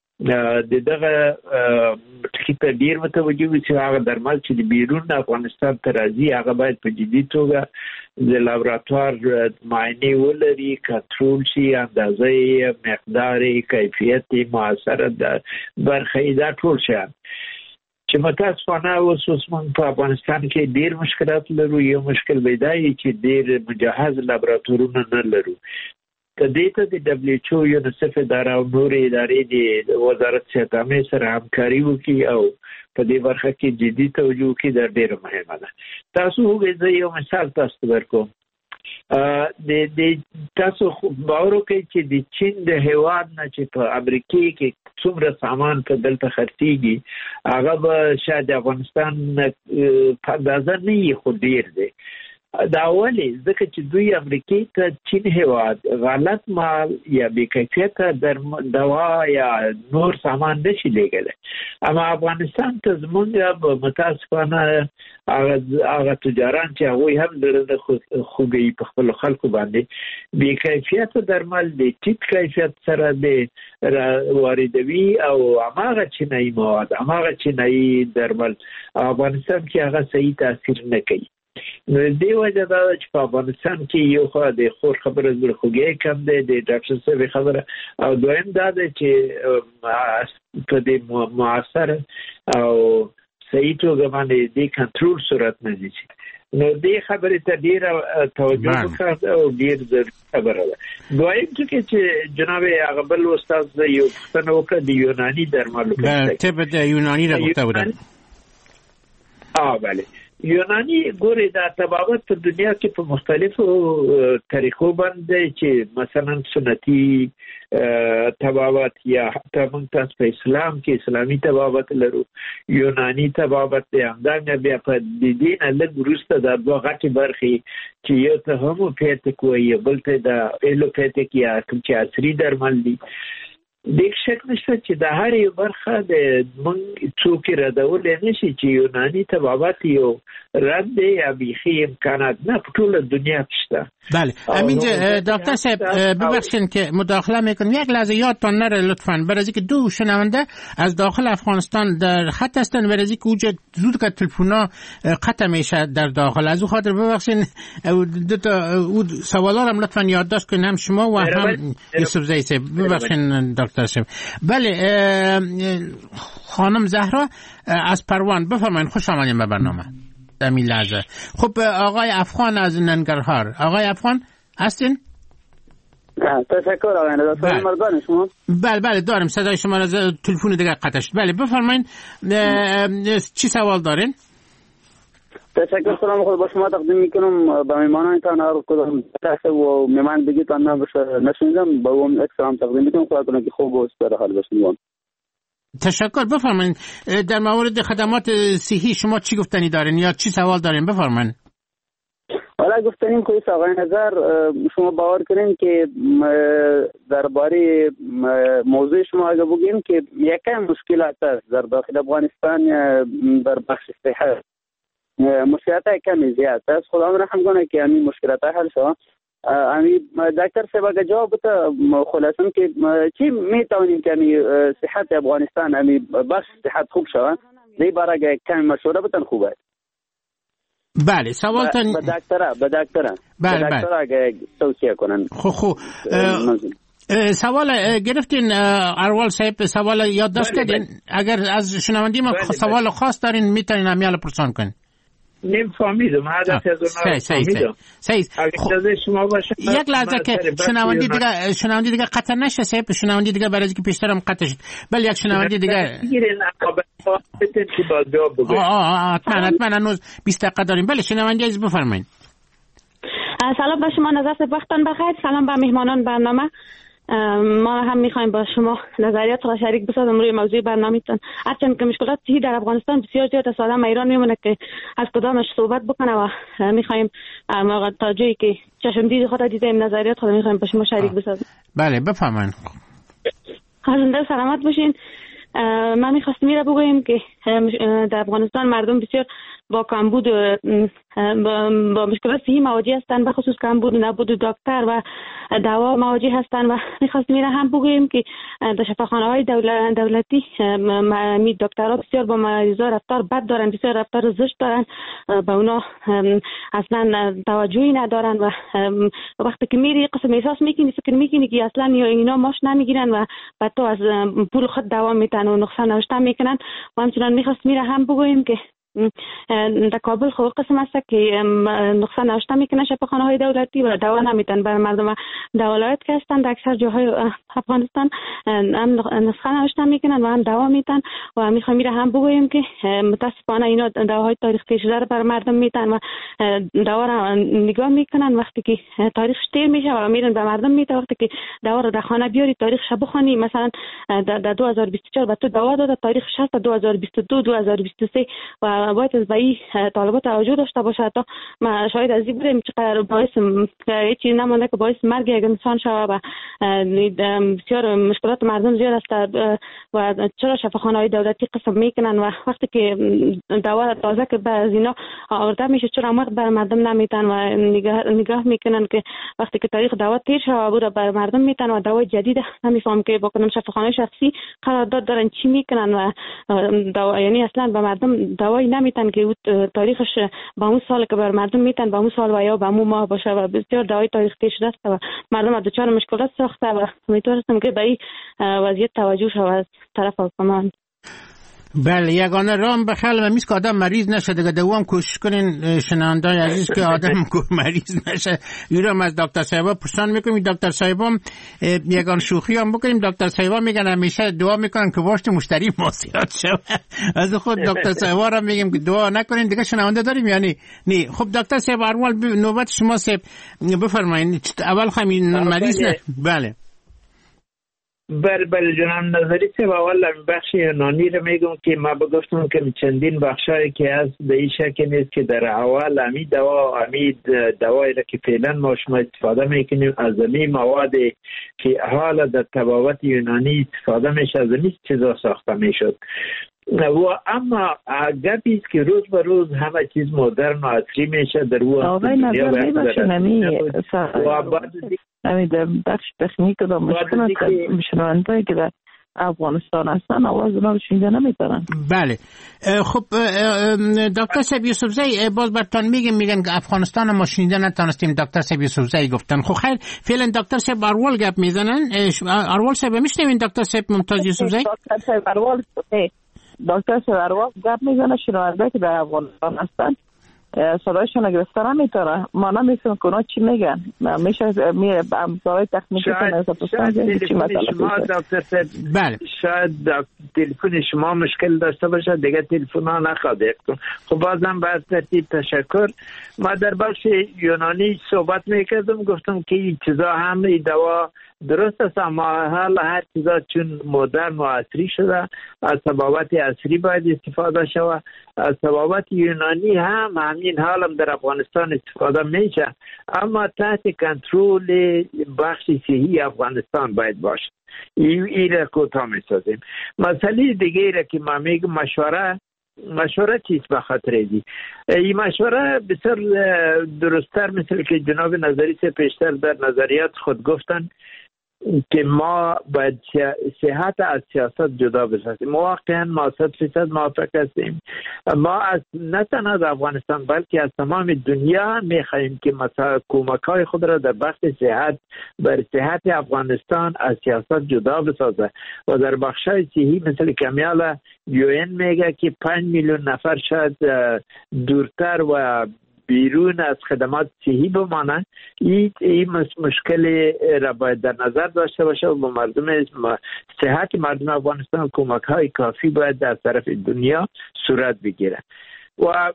د دغه ټکي ته ډېر متوجه وي چې هغه درمل چې د بیرون افغانستان ته راځي هغه باید په جدي توګه د لابراتوار معاینې ولري، کنټرول شي، اندازه، مقدار، کیفیت، مؤثره برخې، دا ټول شیان چې متاسفانه اوس اوس موږ په افغانستان کې ډېر مشکلات لرو. یو مشکل پیدا یې چې ډېر مجهز لابراتورونه نه لرو. که دې ته د دبليو ایچ او، یونیسف اداره او نورې ادارې د وزارت صحت عامه سره همکاري وکړي او په دې برخه کې جدي توجه وکړي، دا ډېره مهمه ده. تاسو وګورئ، زه یو مثال تاسو ته درکوم. د تاسو باور وکړئ چې د چین د هېواد نه چې په امریکې کې څومره سامان په دلته خرڅېږي هغه به شاید د افغانستان په اندازه نه وي، خو ډېر دی. دا ولې؟ ځکه چې دوی امریکې ته چین هېواد غلط مال یا بې کیفیته دوا یا نور سامان نشي لېږلی، اما افغانستان ته زمونږ متاسفانه هغه تجاران چې هغوی هم زړه نه خوږوي په خپلو خلکو باندې بې کیفیته درمل د ټیټ کیفیت سره د واردوي او هماغه چینایي مواد، هماغه چینایي درمل افغانستان کې هغه صحیح تاثیر نه کوي. نو دې وجه دا ده چې په افغانستان کې یو خو د خور خبره زړه خوږی کم دی، د ډاکټر صاحب خبره، او دویم دا ده چې په دې مؤثر او صحیح توګه باندې د کنټرول صورت نه دي. نو دې خبرې ته ډیر توجه وکړه او ډیر ضروري خبره ده. دویم چې جناب اغبل استاد یو څه نو کړ د یونانی درملو په ته د یونانی راغته وره اه بله یونانی ګوري دا طبابت په دنیا کې په مختلفو طریقو باندې چې مثلا سنتي طبابت یا حتی موږ تاسو په اسلام کې اسلامي طبابت لرو، یونانی طبابت دی، همدارنګه بیا په د دین لږ وروسته د دوه غټې برخې چې یو ته هومیوپیتیک وایي بل ته د ایلوپیتیک یا کوم چې عصري درمل دي. د شک نشته چې د هر یو برخه د موږ څوک ردول نه شي چې یونانی طبابت یو رد دی یا بیخي امکانات نه په ټول دنیا شته. بله امین دکتر صاحب ببخشید که مداخله میکنم، یک لحظه یادتان نره لطفاً، برای که دو شنونده از داخل افغانستان در خط هستن، برای که اوج زود که تلفونا قطع میشه در داخل، از او خاطر ببخشید دو تا سوالا رو لطفاً یادداشت کنین، هم شما و هم یوسف زئی صاحب. ببخشید دکتر صاحب. بله خانم زهرا از پروان، بفرمایید، خوش آمدید به برنامه. دمی لحظه. خب آقای افغان از ننگرهار، آقای افغان هستین؟ تشکر آقای ندا. صدای ما دارین شما؟ بله بله داریم صدای شما را، تلفن دیگه قطع شد. بله بفرمایید چی سوال دارین؟ تشکر، سلام خود با شما تقدیم میکنم به میمانانتان، هر کدام تحت و میمان بگیتان نشنیدم، با اون یک سلام تقدیم میکنم، خدا کنه که خوب و در حال باشین. تشکر. بفرمایید در مورد خدمات صحی شما چی گفتنی دارین یا چی سوال دارین؟ بفرمایید. حالا گفتنیم که آقای نظر شما باور کنین که درباره موضوع شما اگه بگیم که یکم مشکلات است در داخل افغانستان در بخش صحت، مشکلات کمی زیاد است. خدا رحم کنه که همین مشکلات حل شود. امی دکتر صاحب اگه جواب بده خلاصم که چی میتونیم که امی صحت افغانستان امی بخش صحت خوب شود، دی باره اگه کمی مشوره بتن خوبه. بله سوالتان به دکتره به دکتره بله به دکتره اگه توصیه کنن. خو خو سوال گرفتین اروال صاحب، سوال یادداشت کردین؟ اگر از شنوندی ما سوال خاص دارین میتونین امیال پرسان کنین. نیم فهمیدم، هدف از اونها فهمیدم. صحیح. یک لحظه که شنوندی دیگه شنوندی دیگه قطع نشه صاحب، شنوندی دیگه برای اینکه پیشترم قطع شد. بله یک شنوندی دیگه آه حتما حتما هنوز بیست دقیقه داریم. بله شنوندی عزیز بفرمایید. سلام به شما نظر صاحب، وقتتون بخیر. سلام به مهمانان برنامه. ما هم میخوایم با شما نظریات را شریک بسازیم روی موضوع برنامه‌تون. هرچند که مشکلات صحی در افغانستان بسیار زیاد است، آدم ایران میمونه که از کدامش صحبت بکنه و میخوایم موقع تا جایی که چشم دید خود دیدیم نظریات خود میخوایم با شما شریک بسازیم. بله بفرمایید. حاضر سلامت باشین. من میخواستم میره بگویم که در افغانستان مردم بسیار با کمبود با مشکلات صحی مواجه هستند، به خصوص کمبود نبود دکتر و دوا مواجه هستند و میخواستم میره هم بگویم که در شفاخانه‌های دولتی می دکترها بسیار با مریضا رفتار بد دارن، بسیار رفتار زشت دارن، به اونا اصلا توجهی ندارن و وقتی که میری قسم احساس میکنی فکر میکنی که اصلا اینا ماش نمیگیرن و بعد تو از پول خود دوا میتن و نقصان نوشته میکنن. و همچنان میخواست میره هم بگویم که در کابل خود قسم است که نقصان نوشته میکنه شفاخانه های دولتی و دوا نمیتن بر مردم دولت که هستن در اکثر جاهای افغانستان هم نسخه نوشته میکنن و هم دوا میتن و میخوایم میره هم بگویم که متاسفانه اینا دواهای تاریخ تیر شده رو بر مردم میتن و دوا رو نگاه میکنن، وقتی که تاریخش تیر میشه و میرن به مردم میتن، وقتی که دوا رو در خانه بیاری تاریخش بخونی مثلا در دو هزار و بیست و چهار به تو دوا داده، تاریخش هست دو هزار و بیست و دو دو هزار و بیست و سه و باید از بایی طالبات توجه داشته باشه. تا ما شاید از این بودیم چقدر باعث هیچی نمانده که باعث مرگ یک انسان شود و بسیار مشکلات مردم زیاد است و چرا شفاخانه های دولتی قسم میکنن و وقتی که دوا تازه که از اینا آورده میشه چرا موقع بر مردم نمیتن و نگاه, نگاه میکنن که وقتی که تاریخ دوا تیر شود بوده بر مردم میتن و دوا جدید نمیفهم که با کدام شفاخانه شخصی قرارداد دارن چی میکنن و دوا یعنی اصلا به مردم دوایی نمیتن که تاریخش با اون سال که بر مردم میتن با اون سال و یا با اون ماه باشه و بسیار دوای تاریخ تیر شده است و مردم دچار مشکلات ساخته و امیدوارم که به این وضعیت توجه شود از طرف حکومت. بله یگانه رام بخل و میست که آدم مریض نشه دیگه دوام کوشش کنین شنوندای عزیز که آدم مریض نشه. ایرام از دکتر صاحبا پرسان میکنیم. دکتر صاحبا یگان شوخی هم بکنیم. دکتر صاحبا میگن همیشه دعا میکنن که واشت مشتری ما زیاد شود. از خود دکتر صاحبا را میگیم که دعا نکنین دیگه. شنونده داریم یعنی نه؟ خب دکتر صاحب اول نوبت شما صاحب بفرمایید. اول همین مریض نه. بله بله بله جناب نظری صاحب اول بخش یونانی رو میگم که ما بگفتم که چندین بخشایی که از به این شکل نیست که در اول امی دوا امی دوایی را که فعلا ما شما استفاده میکنیم از امی موادی که حالا در تبابت یونانی استفاده میشه از امی چیزا ساخته میشد. و اما گپی است که روز به روز همه چیز مدرن و عصری میشه در اون آقای نظر میباشین امی و بعد امی در بخش تکنیک و مشکلات شنوندهایی که در افغانستان هستن آواز اونا رو شنیده نمیتونن. بله خب دکتر صاحب یوسفزئی باز برتان میگم میگن که افغانستان ما شنیده نتونستیم. دکتر صاحب یوسفزئی گفتن. خب خیر فعلا دکتر صاحب اروال گپ میزنن. اروال صاحب میشنوین دکتر صاحب ممتاز یوسفزئی؟ دکتر صاحب اروال دکتر صاحب اروال گپ میزنه. شنونده که در افغانستان هستن صدایشون گرفته نمیتونه. ما نمیفهمیم که اونا چی میگن. میشه میره برای تکنیکی کنه چی مثلا. بله شاید تلفن شما مشکل داشته باشه دیگه تلفن ها نخواد. خب بازم بر ترتیب تشکر. ما در بخش یونانی صحبت میکردم گفتم که این چیزا هم این دوا درست است اما حال هر چیزا چون مدرن و عصری شده از طبابت عصری باید استفاده شود. از طبابت یونانی هم همین حال هم در افغانستان استفاده میشه اما تحت کنترل بخش صحی افغانستان باید باشه. این ایره کوتاه میسازیم. مسئله دیگه را که ما میگم مشوره مشوره چیست به خاطر دی این مشوره بسیار درستتر مثل که جناب نظری سے پیشتر در نظریات خود گفتن که ما باید صحت از سیاست جدا بسازیم. ما واقعا ما صد فیصد موافق هستیم. ما از نه تنها از افغانستان بلکه از تمام دنیا میخواهیم که مثلا کمک‌های خود را در بخش صحت بر صحت افغانستان از سیاست جدا بسازه و در بخش‌های صحی مثل کمیال یو این میگه که پنج میلیون نفر شاید دورتر و بیرون از خدمات صحی بمانند. این این مشکل را باید در نظر داشته باشه و با مردم صحت مردم افغانستان کمک های کافی باید در طرف دنیا صورت بگیره و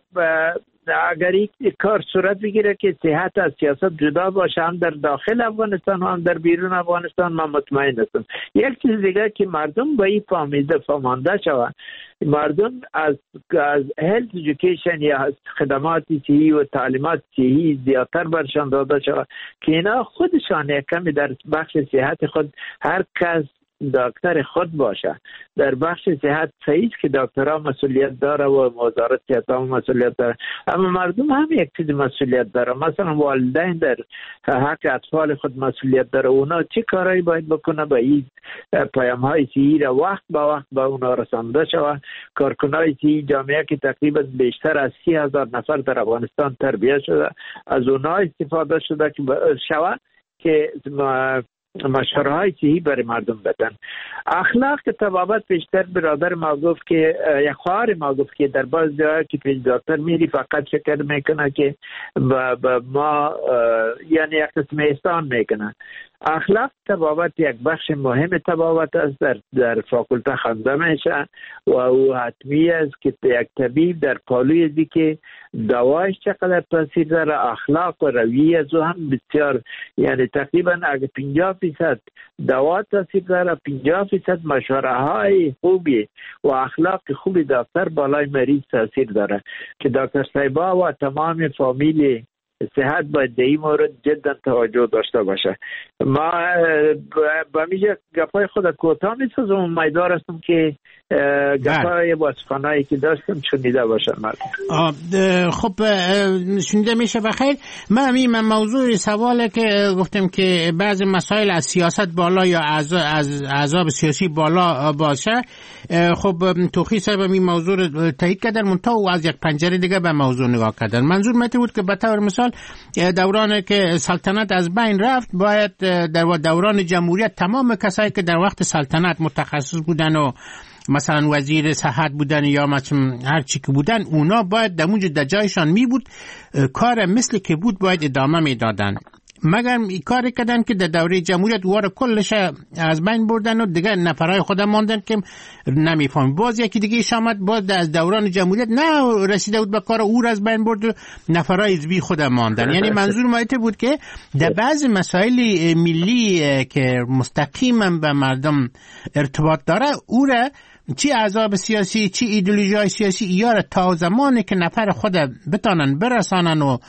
اگر این کار صورت بگیره که صحت از سیاست جدا باشه هم در داخل افغانستان هم در بیرون افغانستان من مطمئن هستم. یک چیز دیگه که مردم با این فهمیده فهمانده شود مردم از از هلت ایژوکیشن یا از خدمات صحی و تعلیمات صحی زیادتر برشان داده شود که اینا خودشان یک کمی در بخش صحت خود هر کس دکتر خود باشه. در بخش صحت صحیح که دکترها مسئولیت داره و وزارت صحت هم مسئولیت داره اما مردم هم یک چیز مسئولیت داره. مثلا والدین در حق اطفال خود مسئولیت داره. اونا چه کارایی باید بکنه با این پیام های صحی را وقت با وقت با اونا رسانده شود. کارکنای صحی جامعه که تقریبا بیشتر از سی هزار نفر در افغانستان تربیت شده از اونا استفاده شده که شود که مشوره های صحی برای مردم بدن. اخلاق طبابت بیشتر برادر ما گفت که یک خواهر ما گفت که در بعض جاها که پیش دکتر میری فقط فکر میکنه که با, با ما یعنی یک قسم احسان میکنه. اخلاق طبابت یک بخش مهم طبابت است. در در فاکولته خوانده میشه و او حتمی است که یک طبیب در پالوی دی که دوایش چقدر تاثیر داره اخلاق و رویه از او هم بسیار یعنی تقریبا اگه پنجاه فیصد دوا تاثیر داره پنجاه فیصد مشوره های خوبی و اخلاق خوبی دکتر بالای مریض تاثیر داره که دکتر صاحبا و تمام فامیلی صحت باید در این مورد جدا توجه داشته باشه. ما با میجه گپای خود کوتاه میسازم و امیدوار هستم که گپای واسفانایی که داشتم شنیده باشن مردم. خب شنیده میشه بخیر. من همین موضوع سواله که گفتم که بعضی مسائل از سیاست بالا یا از از احزاب سیاسی بالا باشه. خب توخی صاحب این موضوع رو تایید کردن منتها و از یک پنجره دیگه به موضوع نگاه کردن. منظور مت بود که به طور مثال دورانی که سلطنت از بین رفت باید در دوران جمهوریت تمام کسایی که در وقت سلطنت متخصص بودن و مثلا وزیر صحت بودن یا مثلا هر چی که بودن، اونا باید در اونجا در جایشان می بود، کار مثل که بود باید ادامه می دادن. مگر این کار کردن که در دوره جمهوریت وار کلش از بین بردن و دیگه نفرای خودم ماندن که نمیفهم. باز یکی دیگه شامد باز از دوران جمهوریت نه رسیده بود به کار، او از بین برد و نفرای حزبی خودم ماندن. یعنی منظور ما ایت بود که در بعض مسائل ملی که مستقیما به مردم ارتباط داره، او را چی احزاب سیاسی چی ایدئولوژی سیاسی یا تا زمانی که نفر خود بتانن برسانن و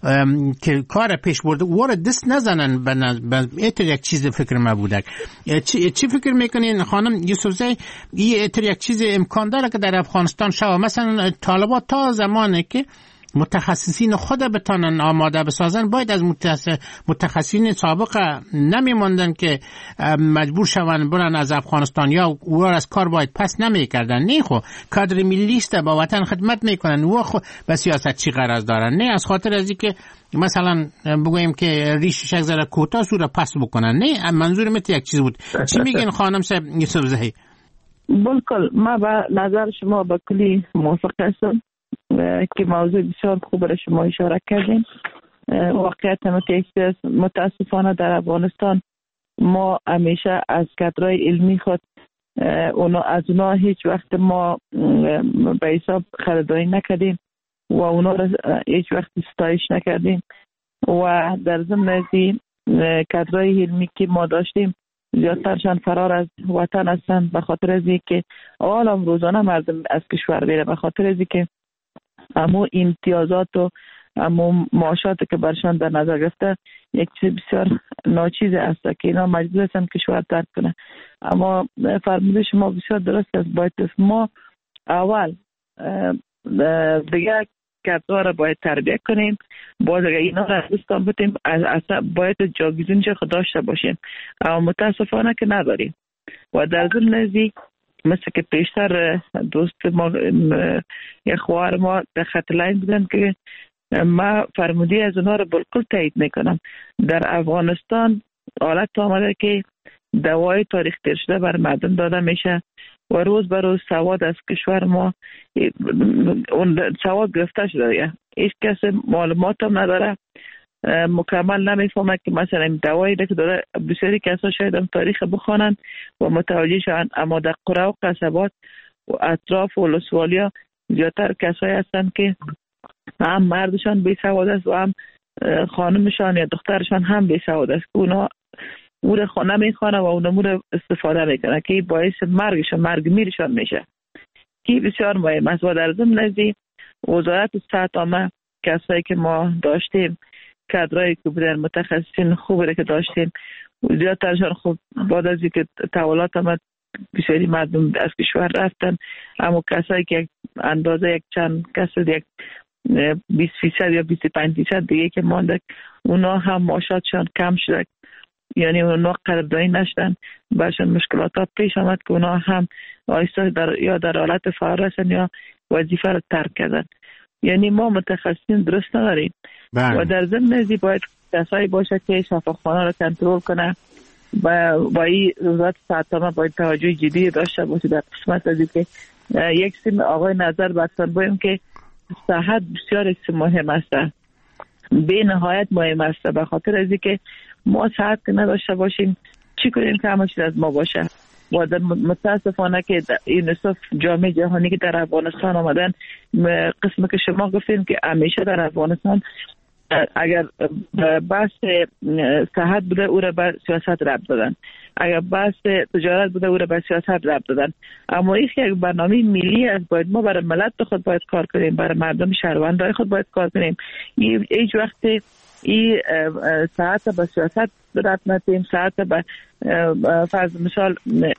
که کار پیش برده وارد دست نزنن به ایتر یک چیز فکر ما بوده. چی, چی فکر میکنین خانم یوسفزی؟ این ایتر یک چیز امکان داره که در افغانستان شود مثلا طالبان تا زمانی که متخصصین خود بتانن آماده بسازن، باید از متخصصین سابق نمیموندن که مجبور شون برن از افغانستان یا او از کار باید پس نمیکردن. نه خو کادر ملی است با وطن خدمت میکنن، و خو به سیاست چی غرض دارن؟ نه از خاطر از اینکه مثلا بگویم که ریشش یک ذره کوتاه سوره پس بکنن. نه منظور مت یک چیز بود. چی میگین خانم صاحب یوسفزی؟ بالکل ما با نظر شما به کلی موافق هستم که موضوع بسیار خوب را شما اشاره کردیم. واقعیت متاسفانه در افغانستان ما همیشه از کادرهای علمی خود اونا از اونا هیچ وقت ما به حساب خریداری نکردیم و اونا را هیچ وقت ستایش نکردیم و در ضمن از کادرهای علمی که ما داشتیم زیادترشان فرار از وطن هستند به خاطر از اینکه حالا روزانه مردم از کشور بیره، به خاطر از اینکه امو امتیازات و امو معاشات که برشان در نظر گرفته یک چیز بسیار ناچیز است که اینا مجبور هستند کشور ترک کنه. اما فرموده شما بسیار درست است، باید ما اول دیگه کادرها را باید تربیت کنیم، باز اگر اینا را دوستان بتیم اصلا باید جاگیزون چه داشته باشیم، اما متاسفانه که نداریم. و در ضمن ازی مثل که پیشتر دوست ما یک خواهر ما در خط لاین بودن که ما فرمودی از اونها رو بالکل تایید میکنم. در افغانستان حالت آمده که دوای تاریخ تیر شده بر مردم داده میشه و روز به روز سواد از کشور ما اون سواد گرفته شده. هیچ کس معلومات هم نداره، مکمل نمیفهمه که مثلا این دوایی که داره. بسیاری کسا شاید هم تاریخ بخوانن و متوجه شوند، اما در قرى و قصبات و اطراف و ولسوالیا زیادتر کسایی هستند که هم مردشان بی سواد است و هم خانمشان یا دخترشان هم بی سواد است که اونا او را خانه میخوانه و اونا او را استفاده میکنه که باعث مرگشان مرگ میرشان میشه که بسیار مهم است. و در ضمن ازی وزارت صحت عامه کسایی که ما داشتیم کادرایی که بودن متخصصین خوبی که داشتیم زیادترشان خوب بعد از اینکه تحولات آمد بسیاری مردم از کشور رفتن، اما کسایی که اندازه یک چند کس یک بیست فیصد یا بیست و پنج فیصد دیگه که مانده اونا هم معاشاتشان کم شده، یعنی اونا قدردانی نشدن، برشان مشکلات ها پیش آمد که اونا هم آیسته در یا در حالت فرار هستن یا وظیفه رو ترک کردن. یعنی ما متخصصین درست نداریم و در ضمن ازی باید کسایی باشه که شفاخانه رو کنترل کنه و با این وزارت صحت عامه باید توجه جدی داشته باشه در قسمت ازی که یک سیم آقای نظر بستن بایم که صحت بسیار مهم است، به نهایت مهم است. به خاطر ازی که ما صحت که نداشته باشیم چی کنیم که همه چیز از ما باشه. و در متاسفانه که یونیسف جامعه جهانی که در افغانستان آمدن قسم که شما گفتین که همیشه در افغانستان اگر بحث صحت بوده او را به سیاست ربط دادن، اگر بحث تجارت بوده او را به سیاست ربط دادن، اما این یک برنامه ملی است. باید ما برای ملت خود باید کار کنیم، برای مردم شهروندای خود باید کار کنیم. هیچ وقت این صحت به سیاست ربط ندیم، صحت به فرض مثال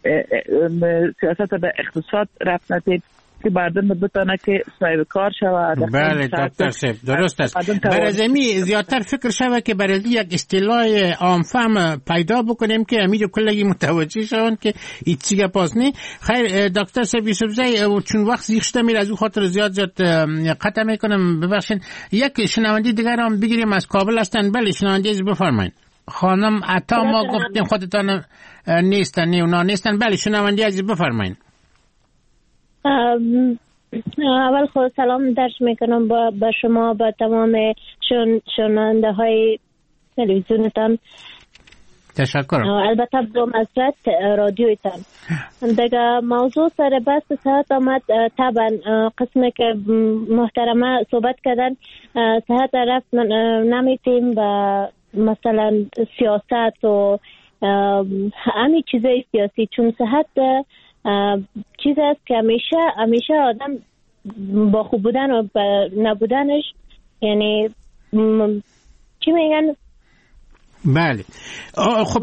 سیاست به اقتصاد ربط ندیم که مردم بتونه که صاحب کار شود. بله دکتر صاحب درست است. برای زیادتر فکر شود که برای یک اصطلاح عامفهم پیدا بکنیم که همینجا کلگی متوجه شوند که هیچ چیزی پاس نی. خیر دکتر صاحب یوسفزی چون وقت زیاد شده میره از اون خاطر زیاد زیاد قطع میکنم، ببخشید. یک شنونده دیگر هم بگیریم از کابل هستن. بله شنونده بفرمایید. خانم عطا ما گفتیم خودتان نیستن، نه اونا نیستن. بله شنونده عزیز بفرمایید. اول خود سلام درش میکنم با, با شما با تمام شن شنونده های تلویزیونتان. تشکرم. البته با مسئلت رادیویتان دیگه موضوع سر بحث صحت آمد. طبعا قسمی که محترمه صحبت کردن صحت رفت نمیتیم و مثلا سیاست و همین چیزای سیاسی، چون صحت چیز است که همیشه همیشه آدم با خوب بودن و نبودنش، یعنی چی میگن؟ بله خب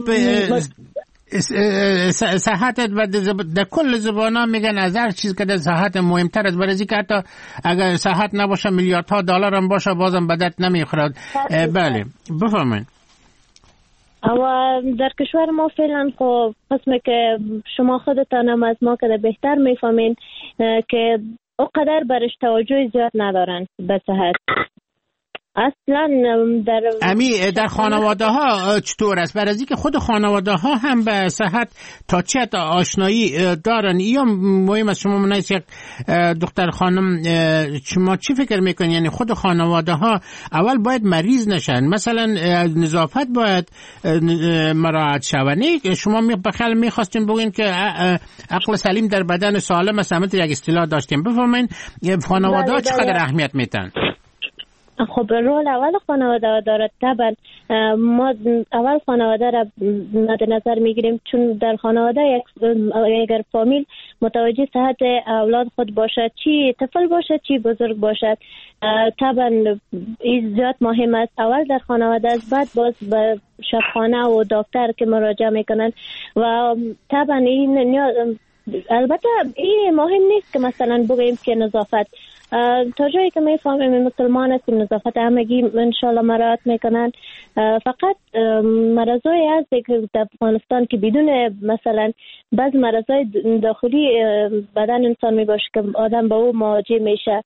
صحت و در کل زبان ها میگن از هر چیز که در صحت مهمتر است، برای که حتی اگر صحت نباشه میلیاردها دلار هم باشه بازم بدت نمیخورد. بله بفرمایید. و در کشور ما فعلا خب قسمی که شما خودتان هم از ما که بهتر میفهمین که اونقدر برش توجه زیاد ندارن به صحت. اصلا در امی در خانواده ها چطور است؟ برای اینکه خود خانواده ها هم به صحت تا چه آشنایی دارن. یا مهم است شما منایست یک دختر خانم شما چی فکر میکنین؟ یعنی خود خانواده ها اول باید مریض نشن، مثلا نظافت باید مراعات شونی. شما بخیال میخواستین بگین که عقل سلیم در بدن سالم است، همه یک اصطلاح داشتیم. بفرمایین خانواده ها چقدر اهمیت میتن؟ خب رول اول خانواده دارد. طبعا ما اول خانواده را مد نظر میگیریم، چون در خانواده یک اگر فامیل متوجه صحت اولاد خود باشد، چی طفل باشد چی بزرگ باشد، طبعا این زیاد مهم است. اول در خانواده است، بعد باز به شفاخانه و دکتر که مراجعه میکنن. و طبعا این البته این مهم نیست که مثلا بگوییم که نظافت، تا جایی که میفهمیم مسلمان است نظافت همگی انشالله مراعات میکنن. فقط مرضای هست که در افغانستان که بدون مثلا بعض مرضای داخلی بدن انسان میباشه که آدم با او مواجه میشه،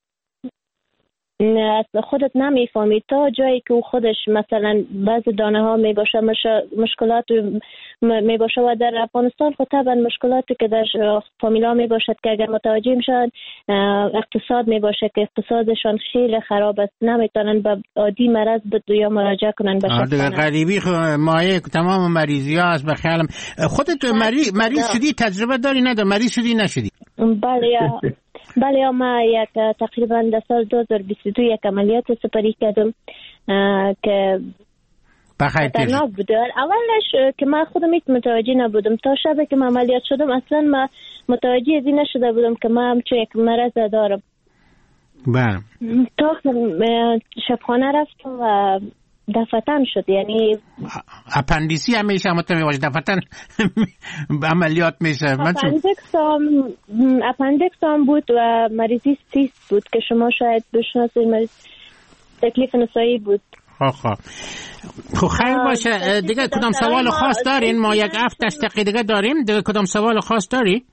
خودت نمیفهمی تا جایی که او خودش مثلا بعض دانه ها میباشه مشکلات میباشه. و در افغانستان خود طبعا مشکلاتی که در فامیلا میباشد که اگر متوجه میشن، اقتصاد میباشه که اقتصادشان خیلی خراب است، نمیتونن به عادی مرض به یا مراجعه کنن به شفاخانه. غریبی مایه تمام مریضی ها است. بخیالم خودت مریض مریض شدی، تجربه داری نداری؟ مریض شدی نشدی؟ بله بله ما یک تقریبا در سال دو هزار و بیست و دو یک عملیات سپری کردم که خطرناک بود. اولش که من خودم هیچ متوجه نبودم، تا شب که من عملیات شدم اصلا من متوجه ازی نشده بودم که من همچون یک مرض دارم. بله. تا شفاخانه رفتم و دفتن شد، یعنی اپندیسی همیشه متوجه باشه، دفتن عملیات میشه. اپندکس هم اپندکس هم بود و مریضی سیست بود که شما شاید بشناسید، مریض تکلیف نسایی بود. خب خب خیر باشه. دیگه کدام سوال خاص دارین؟ ما یک هفت دقیقه دیگه داریم. دیگه کدام سوال خاص داری؟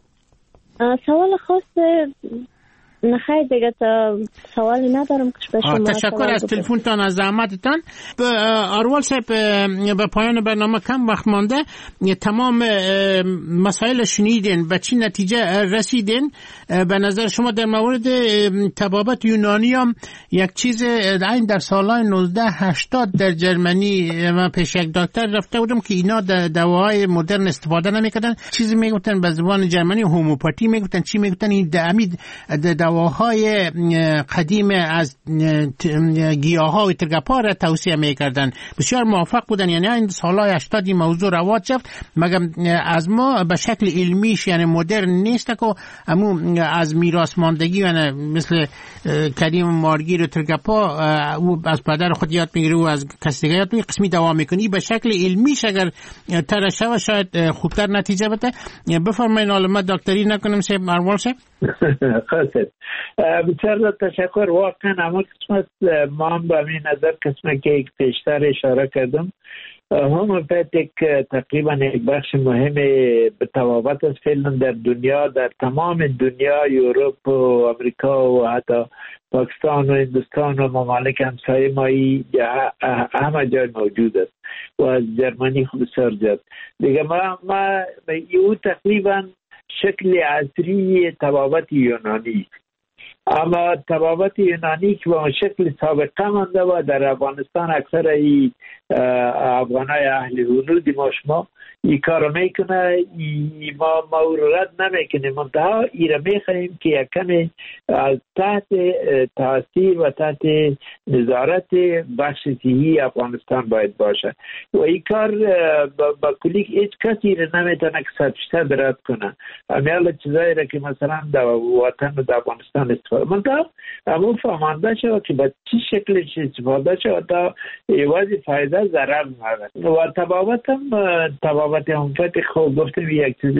سوال خاص نخیر دیگه تا سوالی ندارم که به شما. تشکر از تلفنتان، از زحمتتان. آروال صاحب به پایان برنامه کم وقت مانده، تمام مسائل شنیدین، به چی نتیجه رسیدین؟ به نظر شما در مورد طبابت یونانی هم یک چیز این در سالهای نوزده هشتاد در جرمنی من پیش یک دکتر رفته بودم که اینا دواهای مدرن استفاده نمیکردن، چیزی میگفتن به زبان جرمنی هوموپاتی میگفتن، چی میگفتن این دمید دواهای قدیم از گیاها و ترگپا را توصیه میکردن. بسیار موافق بودن. یعنی این سالهای هشتاد این موضوع رواج شد، مگر از ما به شکل علمیش یعنی مدرن نیست که همون از میراث ماندگی یعنی مثل کریم مارگیر و ترگپا او از پدر خود یاد میگیره و از کسی دیگه یاد میگیره، قسمی دوا میکنی به شکل علمیش اگر ترشه و شاید خوبتر نتیجه بده. بفرمایید. حالا دکتری نکنم سه مروان صاحب. خاصت بسیار تشکر. واقعا اما قسمت ما هم به این نظر قسمت که یک پیشتر اشاره کردم، هومیوپاتیک تقریبا یک بخش مهم به طبابت است فعلا در دنیا، در تمام دنیا، یوروپ و امریکا و حتی پاکستان و هندوستان و ممالک همسایه مایی همه جای موجود است و از جرمنی بسیار زیاد. دیگه ما ما او تقریبا شکل اصلی طبابت یونانی، اما طبابت یونانی که با شکل سابقه مانده و در افغانستان اکثر ای افغانای اهل هنود ما شما این کار میکنه، ما مورد نمیکنه، منتها ای را میخواهیم که یک کمی از تحت تاثیر و تحت نظارت بخش صحی افغانستان باید باشه و این کار با, با کلی هیچ کسی را نمیتونه که صد فیصد رد کنه. امیال چیزایی را که مثلا در وطن و در افغانستان استفاده منتها همون فهمانده شود که با چی شکلش استفاده شود تا ایوازی فایده ضرر نمید و تبابت هم تبابت هم فتی خوب گفتم یک چیز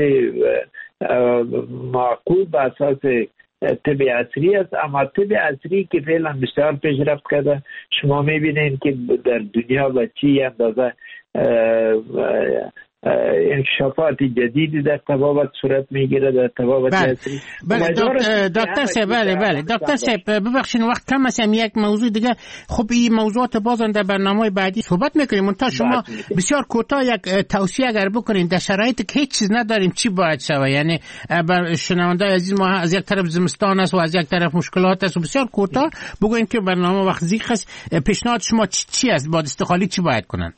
معقول به اساس طب عصری است، اما طب عصری که فعلا بسیار پیشرفت کرده، شما میبینید که در دنیا به چی اندازه انکشافات جدیدی در طبابت صورت میگیره در طبابت عصری. بله دکتر صاحب، بله بله دکتر صاحب ببخشید وقت کم است، یک موضوع دیگه خب این موضوعات بازم در برنامه بعدی صحبت میکنیم. منتها شما بسیار کوتاه یک توصیه اگر بکنین در شرایطی که هیچ چیز نداریم چی باید شود؟ یعنی بر شنونده عزیز ما از یک طرف زمستان است و از یک طرف مشکلات است و بسیار کوتاه بگوین که برنامه وقت زیق است، پیشنهاد شما چی است؟ با استقالی چی باید کنن؟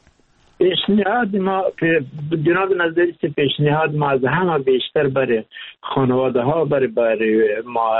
پیشنهاد ما جناب نظری که پیشنهاد ما از همه بیشتر برای خانواده ها برای برای ما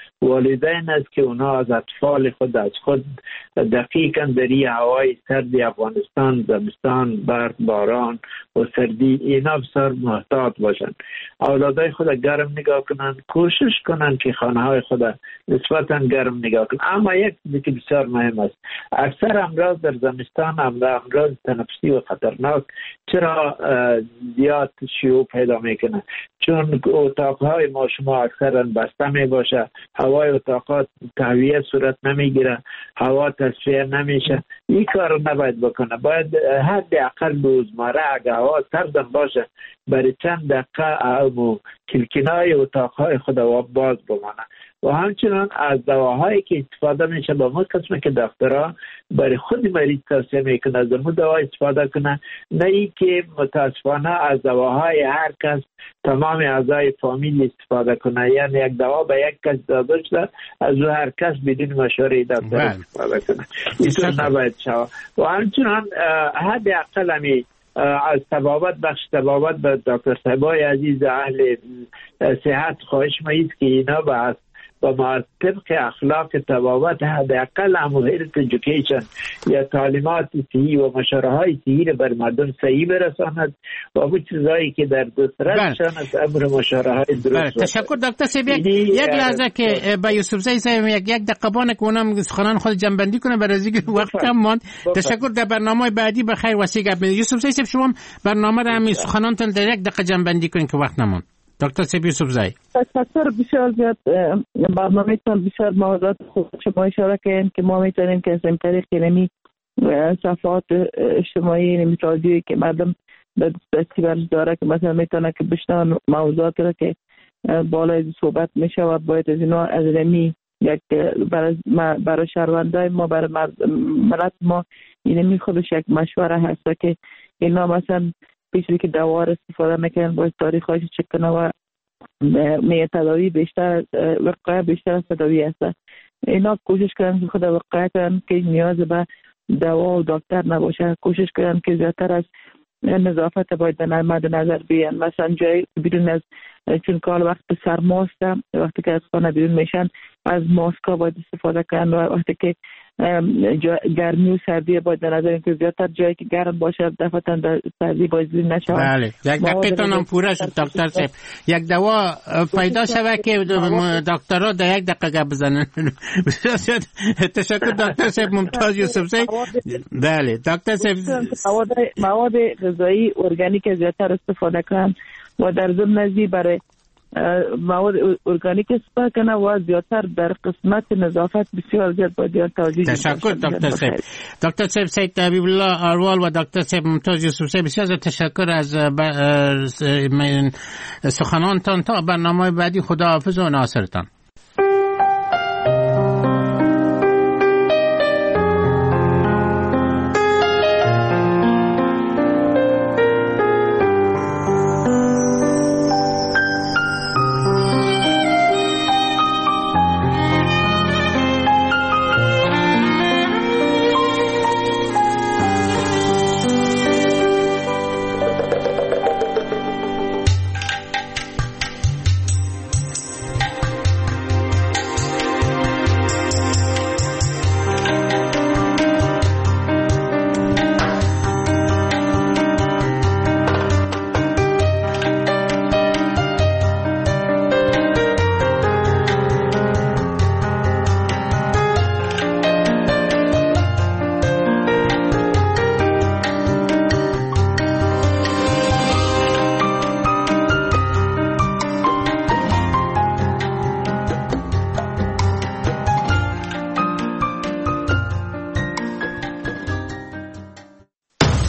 والدین است که اونا از اطفال خود از خود دقیقاً در این هوای سرد افغانستان، زمستان، برف، باران و سردی اینا بسیار محتاط باشن، اولادای خود گرم نگاه کنن، کوشش کنن که خانه های خود نسبتاً گرم نگاه کنن. اما یک چیزی که بسیار مهم است، اکثر امراض در زمستان امراض تنفسی و خطرناک چرا زیاد شیوع پیدا میکنه؟ چون اتاقهای ما شما اکثرا بسته می باشه، هوای اتاقات تهویه صورت نمیگیره، هوا تصفیه نمیشه. این کار نباید بکنه، باید حداقل روزمره اگه هوا سردم باشه برای چند دقیقه او کلکینای اتاقهای خود باز بمانه و همچنان از دواهایی که استفاده میشه با ما قسمه که دکترها برای خود مریض توصیه میکنه از اون دوا استفاده کنه، نه ای که متاسفانه از دواهای هر کس تمام اعضای فامیل استفاده کنه، یعنی یک دوا به یک کس داده شده از او هر کس بدون مشوره دکتر استفاده کنه. اینطور نباید شود و همچنان حداقل همی از طبابت بخش طبابت به دکتر صاحبای عزیز اهل صحت خواهش مایید که اینا به و ما طبق اخلاق طبابت حداقل امور ایژوکیشن یا تعلیمات صحی و مشوره های صحی را بر مردم صحیح برساند و اون چیزایی که در دسترسشان از امر مشوره های درست. تشکر دکتر صاحب. یک لحظه که با یوسف زی صاحب یک یک دقیقه بانه که اونم سخنان خود جنبندی کنه برای از اینکه وقت کم ماند. تشکر. در برنامه بعدی بخیر واسه گپ. یوسف زی صاحب شما برنامه را همین سخنانتون در یک دقیقه جنبندی کنین که وقت نموند. دکتر سیب یوسف زی. تشکر بسیار زیاد. برنامه تان بسیار موضوعات خوب شما اشاره کردین که ما میتونیم که از این طریق نمی صفحات اجتماعی نمی رادیویی که مردم دستی برش داره که مثلا میتونه که بشنون موضوعات را که بالای صحبت میشه و باید از اینا از نمی یک برای برای شهروندای ما برای ملت ما اینمی خودش یک مشوره هست که اینا مثلا پیشی که دوا را استفاده میکنن باید تاریخ هایش چک کنه و می تداوی بیشتر وقایع بیشتر از تداوی هست. اینا کوشش کردن که خود وقایع کردن که نیاز به دوا و دکتر نباشه، کوشش کردن که زیادتر از نظافت باید در مد نظر بیان، مثلا جای بیرون از چون کال وقت سرماست وقتی که از خانه بیرون میشن از ماسکا باید استفاده کردن و وقتی که گرمی و سردی باید در نظر که زیادتر جایی که گرم باشه دفعتا در سردی باید زیر نشود. بله یک دقیقه هم پوره شد دکتر صاحب. یک دوا پیدا شود که دکترها در یک دقیقه بزنن. تشکر دکتر صاحب ممتاز یوسف زی. بله دکتر صاحب مواد مواد غذایی ارگانیک زیادتر استفاده کنن و در ضمن نزدی برای مواد ارگانیک استفاده کنه و زیادتر در قسمت نظافت بسیار زیاد باید توجه. تشکر دکتر صاحب. دکتر صاحب سید طبیب الله اروال و دکتر صاحب ممتاز یوسف زی بسیار تشکر از سخنانتان. تا برنامه بعدی خداحافظ و ناصرتان.